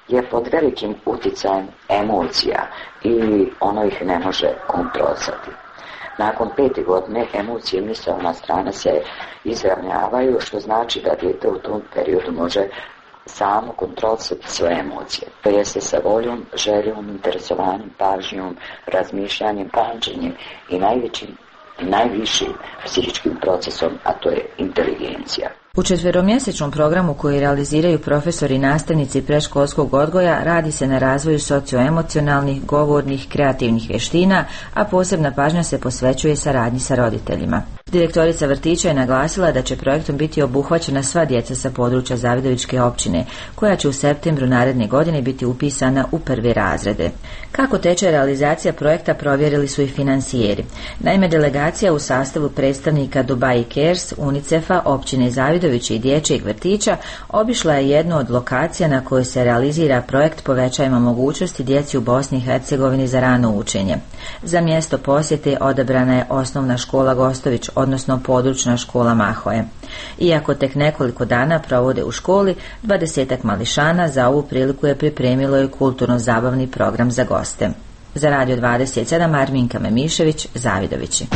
je pod velikim uticajem emocija i ono ih ne može kontrolisati. Nakon 5. godine emocije i misaona strana se izravnjavaju, što znači da dijete u tom periodu može samo kontrolisati svoje emocije. To jeste sa voljom, željom, interesovanjem, pažnjom, razmišljanjem, pamćenjem i najvišim psihičkim procesom, a to je inteligencija. U 4-mjesečnom programu koji realiziraju profesori i nastavnici predškolskog odgoja radi se na razvoju socioemocionalnih, govornih, kreativnih vještina, a posebna pažnja se posvećuje saradnji sa roditeljima. Direktorica vrtića je naglasila da će projektom biti obuhvaćena sva djeca sa područja Zavidovićke općine, koja će u septembru naredne godine biti upisana u prve razrede. Kako teče realizacija projekta provjerili su i finansijeri. Naime, delegacija u sastavu predstavnika Dubai Cares, UNICEF-a, općine Zavidović i dječjeg vrtića obišla je jednu od lokacija na kojoj se realizira projekt Povećajmo mogućnosti djeci u Bosni i Hercegovini za rano učenje. Za mjesto posjete odabrana je osnovna škola Gostović, odnosno područna škola Mahoje. Iako tek nekoliko dana provode u školi, 20-ak mališana za ovu priliku je pripremilo i kulturno-zabavni program za goste. Za Radio 27 Arminka Memišević, Zavidovići.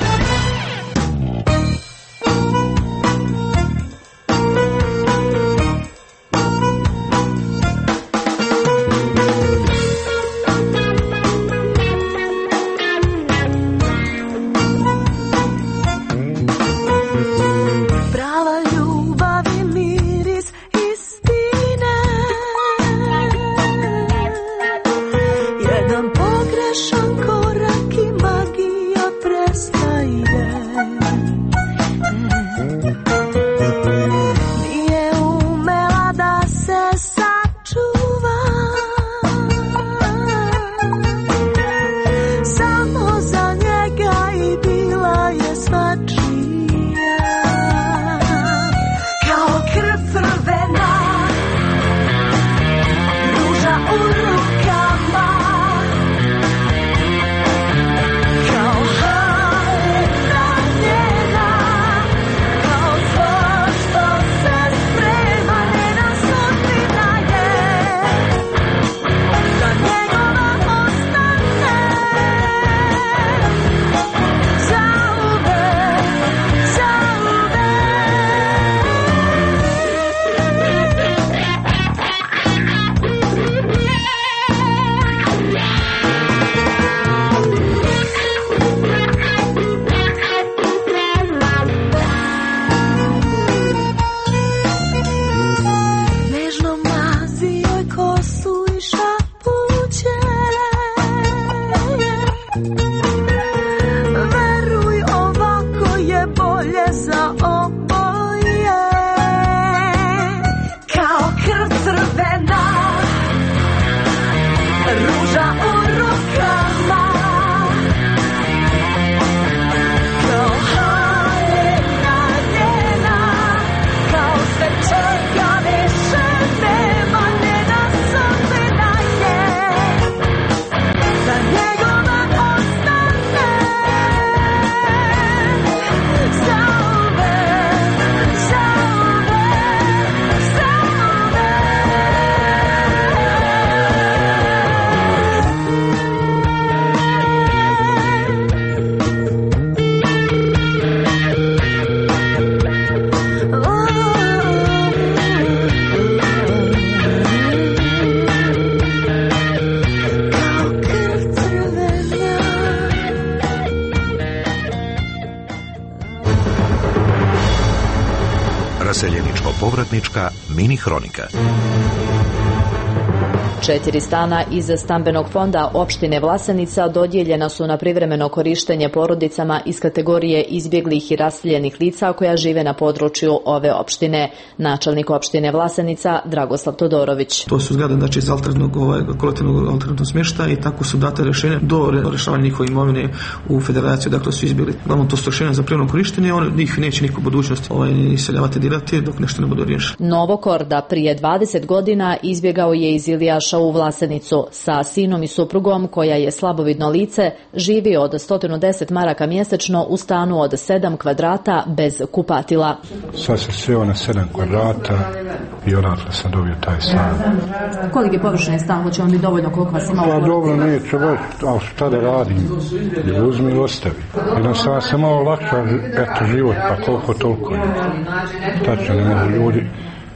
Raseljeničko-povratnička mini hronika. 4 stana iz stambenog fonda opštine Vlasenica dodijeljena su na privremeno korištenje porodicama iz kategorije izbjeglih i raseljenih lica koja žive na području ove opštine. Načelnik opštine Vlasenica Dragoslav Todorović. To su zgrade iz kolektivnog alternativnog smještaja i tako su date rješenja do rješavanja njihove imovine u federaciju, dakle su izbjegli. Uglavnom to su rješenja za privremeno korištenje, njih neće niko u budućnosti iseljavati dirati dok nešto ne bude riješeno. Novokorda prije 20 godina izbjegao je iz Ilijaša došao u Vlasenicu. Sa sinom i suprugom, koja je slabovidno lice, živi od 110 maraka mjesečno u stanu od 7 kvadrata bez kupatila. Sad sam sveo na 7 kvadrata i odatle sam dobio taj stan. Koliki je površine stan? Hoće vam biti dovoljno koliko vas ima? Pa dobro, neće baš, ali šta da radim? Uzmi i ostavi. Jednostavno sam malo lakša, eto, život, pa koliko toliko je. Tačno, ne mogu ljudi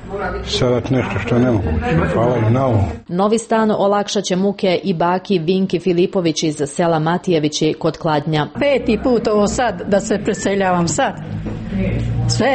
sadat nešto što je nemoguće. Hvala im na ovom. Novi stan olakšat će muke i baki Vinki Filipović iz sela Matijevići kod Kladnja. 5. put ovo sad da se preseljavam sad. Sve,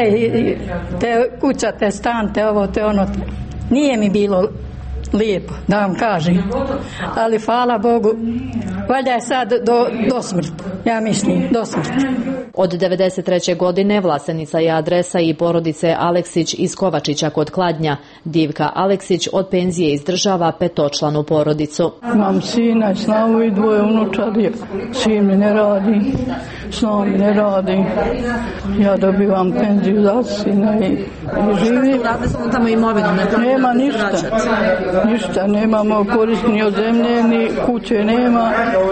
te kuća, te stan, te ovo, te ono. Nije mi bilo lijepo, da vam kažem. Ali hvala Bogu, valjda je sad do smrti. Ja mislim, do smrti. Od 1993. godine Vlasenica je adresa i porodice Aleksić iz Kovačića kod Kladnja. Divka Aleksić od penzije izdržava 5-članu porodicu. Imam sina i snavu i 2 unučadi. Sin mi ne radi, snova mi ne radi. Ja dobivam penziju za sina i živim. Tamo imovinu ne nema ništa. Ništa, nemamo korist ni od zemlje, ni kuće nema.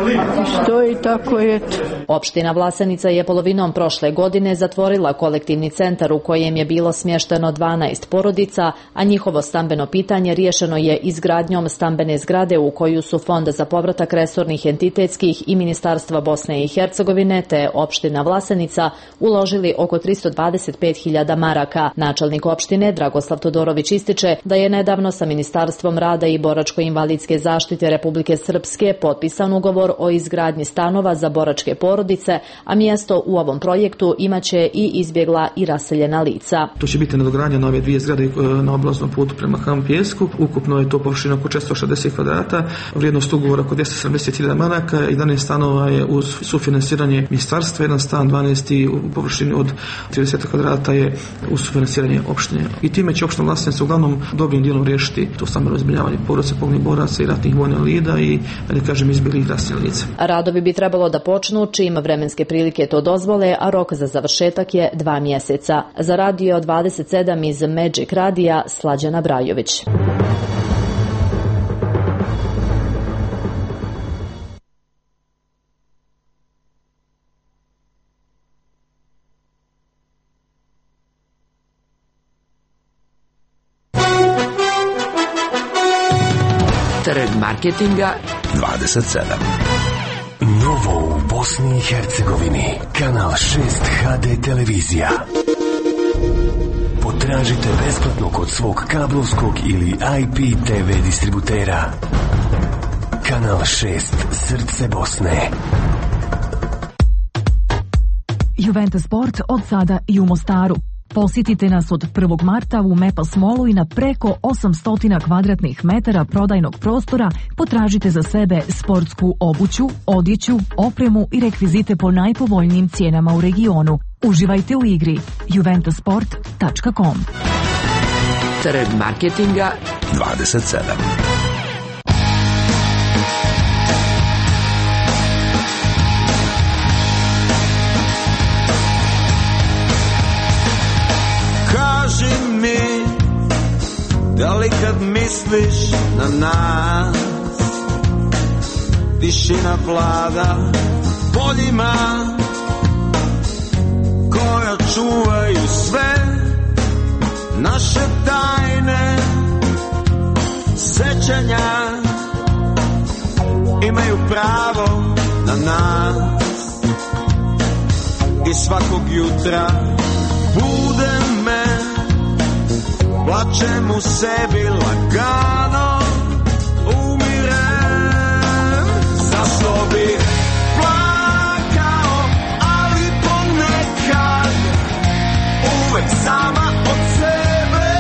Stoji tako je. Opština Vlasenica je polovinom prošle godine zatvorila kolektivni centar u kojem je bilo smješteno 12 porodica, a njihovo stambeno pitanje riješeno je izgradnjom stambene zgrade u koju su Fond za povratak resornih entitetskih i Ministarstva Bosne i Hercegovine te opština Vlasenica uložili oko 325.000 maraka. Načelnik opštine Dragoslav Todorović ističe da je nedavno sa Ministarstvom rada i boračko-invalidske zaštite Republike Srpske potpisan ugovor o izgradnji stanova za boračke porodice, a mjesto u ovom projektu imaće i izbjegla i raseljena lica. To će biti nadogradnja nove 2 zgrade na obilaznom putu prema Ham Pijesku. Ukupno je to površina oko 460 kvadrata, vrijednost ugovora oko 270.000 maraka, 11 stanova je uz sufinansiranje ministarstva, jedan stan 12 u površini od 30 kvadrata je uz sufinansiranje opštine. I time će opština Vlasenica uglavnom dobrim dijelom riješiti to stambeno zbrinjavanje porodica, poginulih boraca i ratnih vojnih invalida i, da kažem, izbjeglih raseljenih lica. Radovi bi trebalo da počnu čim vremenske prilike to dozvole, a rok za završetak je 2 mjeseca. Za Radio 27 iz Magic Radija, Slađana Brajović. Trg marketinga 27. Novo u Bosni i Hercegovini. Kanal 6 HD televizija. Potražite besplatno kod svog kablovskog ili IP TV distributera. Kanal 6 Srce Bosne. Juventus Sport od sada i u Mostaru. Posjetite nas od 1. marta u Mepas Mallu i na preko 800 kvadratnih metara prodajnog prostora potražite za sebe sportsku obuću, odjeću, opremu i rekvizite po najpovoljnijim cijenama u regionu. Uživajte u igri. juventusport.com. Trg marketinga 27. Da li kad misliš na nas, tišina vlada poljima koja čuvaju sve naše tajne sećanja, imaju pravo na nas i svakog jutra bude me. Plačem u sebi lagano, umirem. Zašto bih plakao, ali ponekad uvek sama od sebe.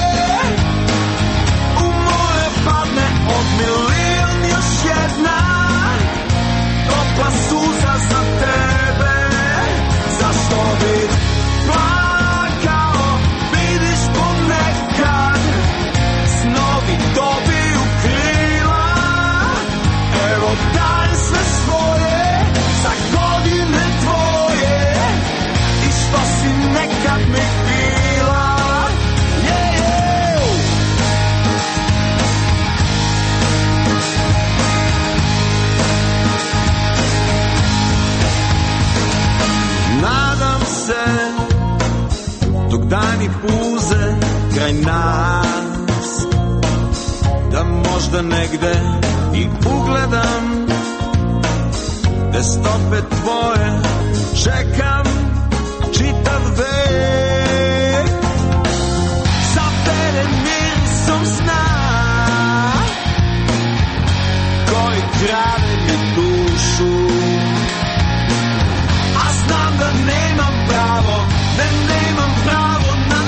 U more padne od milion još jedna topla suza za tebe. Zašto bih plakao, vidiš ponekad snovi dobiju krila. Evo daj sve svoje. dani puze kraj nas, da možda negde i ugledam te stope tvoje, čekam čitav vek. Zapere mirisom sna koji krade mi dušu, a znam da nemam pravo, nemam pravo na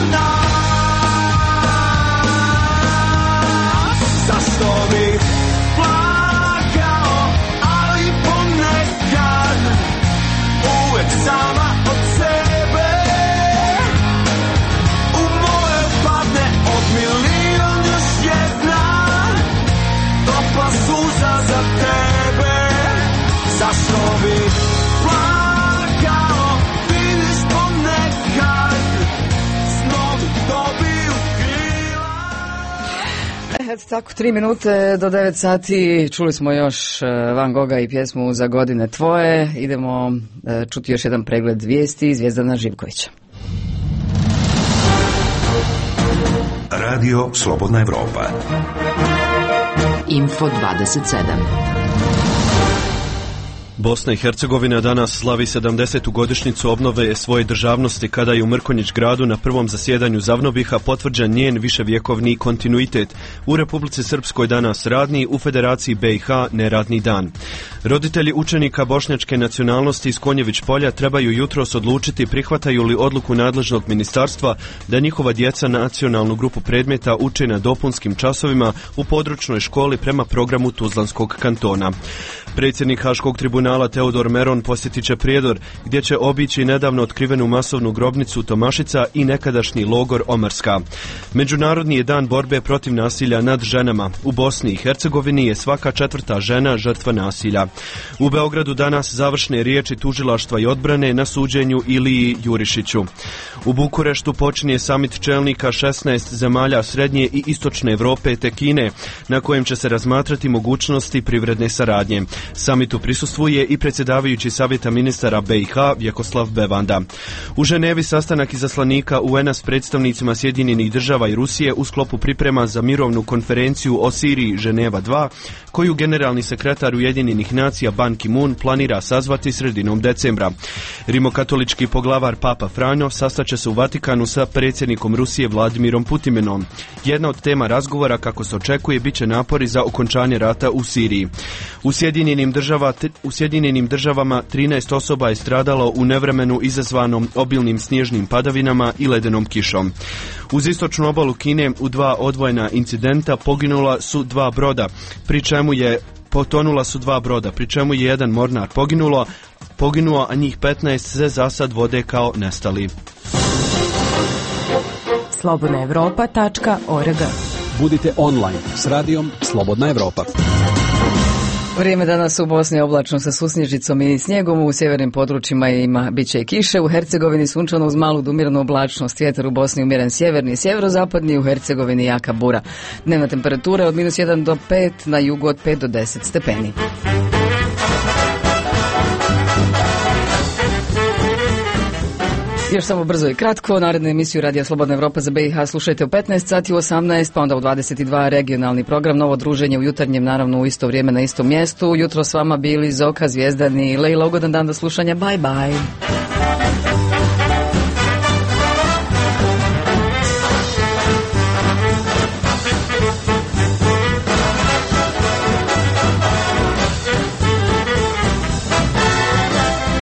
nas. Zašto bih plakao, ali ponekad uvek sama od sebe u moje padne od milion još jedna topla suza za tebe. Zašto bih plakao, vidiš ponekad snovi dobiju krila. Eto tako, 3 minute do 9 sati, čuli smo još Van Gogha i pjesmu Za godine tvoje. Idemo čuti još jedan pregled vijesti Zvjezdana Živkovića. Radio Slobodna Evropa. Info 27. Bosna i Hercegovina danas slavi 70. godišnjicu obnove svoje državnosti kada je u Mrkonjić gradu na prvom zasjedanju Zavnobiha potvrđen njen viševjekovni kontinuitet. U Republici Srpskoj danas radni, u Federaciji BiH neradni dan. Roditelji učenika bošnjačke nacionalnosti iz Konjević polja trebaju jutros odlučiti prihvataju li odluku nadležnog ministarstva da njihova djeca nacionalnu grupu predmeta uče na dopunskim časovima u područnoj školi prema programu Tuzlanskog kantona. Predsjednik Haškog tribunala Teodor Meron posjetit će Prijedor, gdje će obići nedavno otkrivenu masovnu grobnicu Tomašica i nekadašnji logor Omarska. Međunarodni je dan borbe protiv nasilja nad ženama. U Bosni i Hercegovini je svaka 4. žena žrtva nasilja. U Beogradu danas završne riječi tužilaštva i odbrane na suđenju Iliji Jurišiću. U Bukureštu počinje samit čelnika 16 zemalja Srednje i Istočne Evrope te Kine, na kojem će se razmatrati mogućnosti privredne saradnje. Samitu prisustvuje i predsjedavajući Savjeta ministara BiH Vjekoslav Bevanda. U Ženevi sastanak izaslanika UN-a s predstavnicima Sjedinjenih država i Rusije u sklopu priprema za mirovnu konferenciju o Siriji Ženeva 2, koju generalni sekretar Ujedinjenih nacija Ban Ki-moon planira sazvati sredinom decembra. Rimokatolički poglavar Papa Franjo sastaće se u Vatikanu sa predsjednikom Rusije Vladimirom Putinom. Jedna od tema razgovora, kako se očekuje, bit će napori za okončanje rata u Siriji. U Sjedinjenim državama 13 osoba je stradalo u nevremenu izazvanom obilnim snježnim padavinama i ledenom kišom. Uz istočnu obalu Kine u 2 odvojena incidenta potonula su 2 broda, pri čemu je jedan mornar poginuo, a njih 15 se za sad vode kao nestali. slobodnaevropa.org. Budite online s radijom Slobodna Evropa. Vrijeme danas u Bosni oblačno sa susnježicom i snijegom, u sjevernim područjima bit će i kiše, u Hercegovini sunčano uz malu do umjerenu oblačnost, vjetar u Bosni umjeren sjeverni i sjeverozapadni, u Hercegovini jaka bura. Dnevna temperatura od -1 do 5, na jugu od 5 do 10 stepeni. Još samo brzo i kratko, narednu emisiju Radija Slobodna Evropa za BiH slušajte u 15 sati, u 18, pa onda u 22 regionalni program, novo druženje u jutarnjem, naravno u isto vrijeme na istom mjestu. Jutro s vama bili Zoka, Zvjezdani i Lejla, ugodan dan do slušanja, bye bye.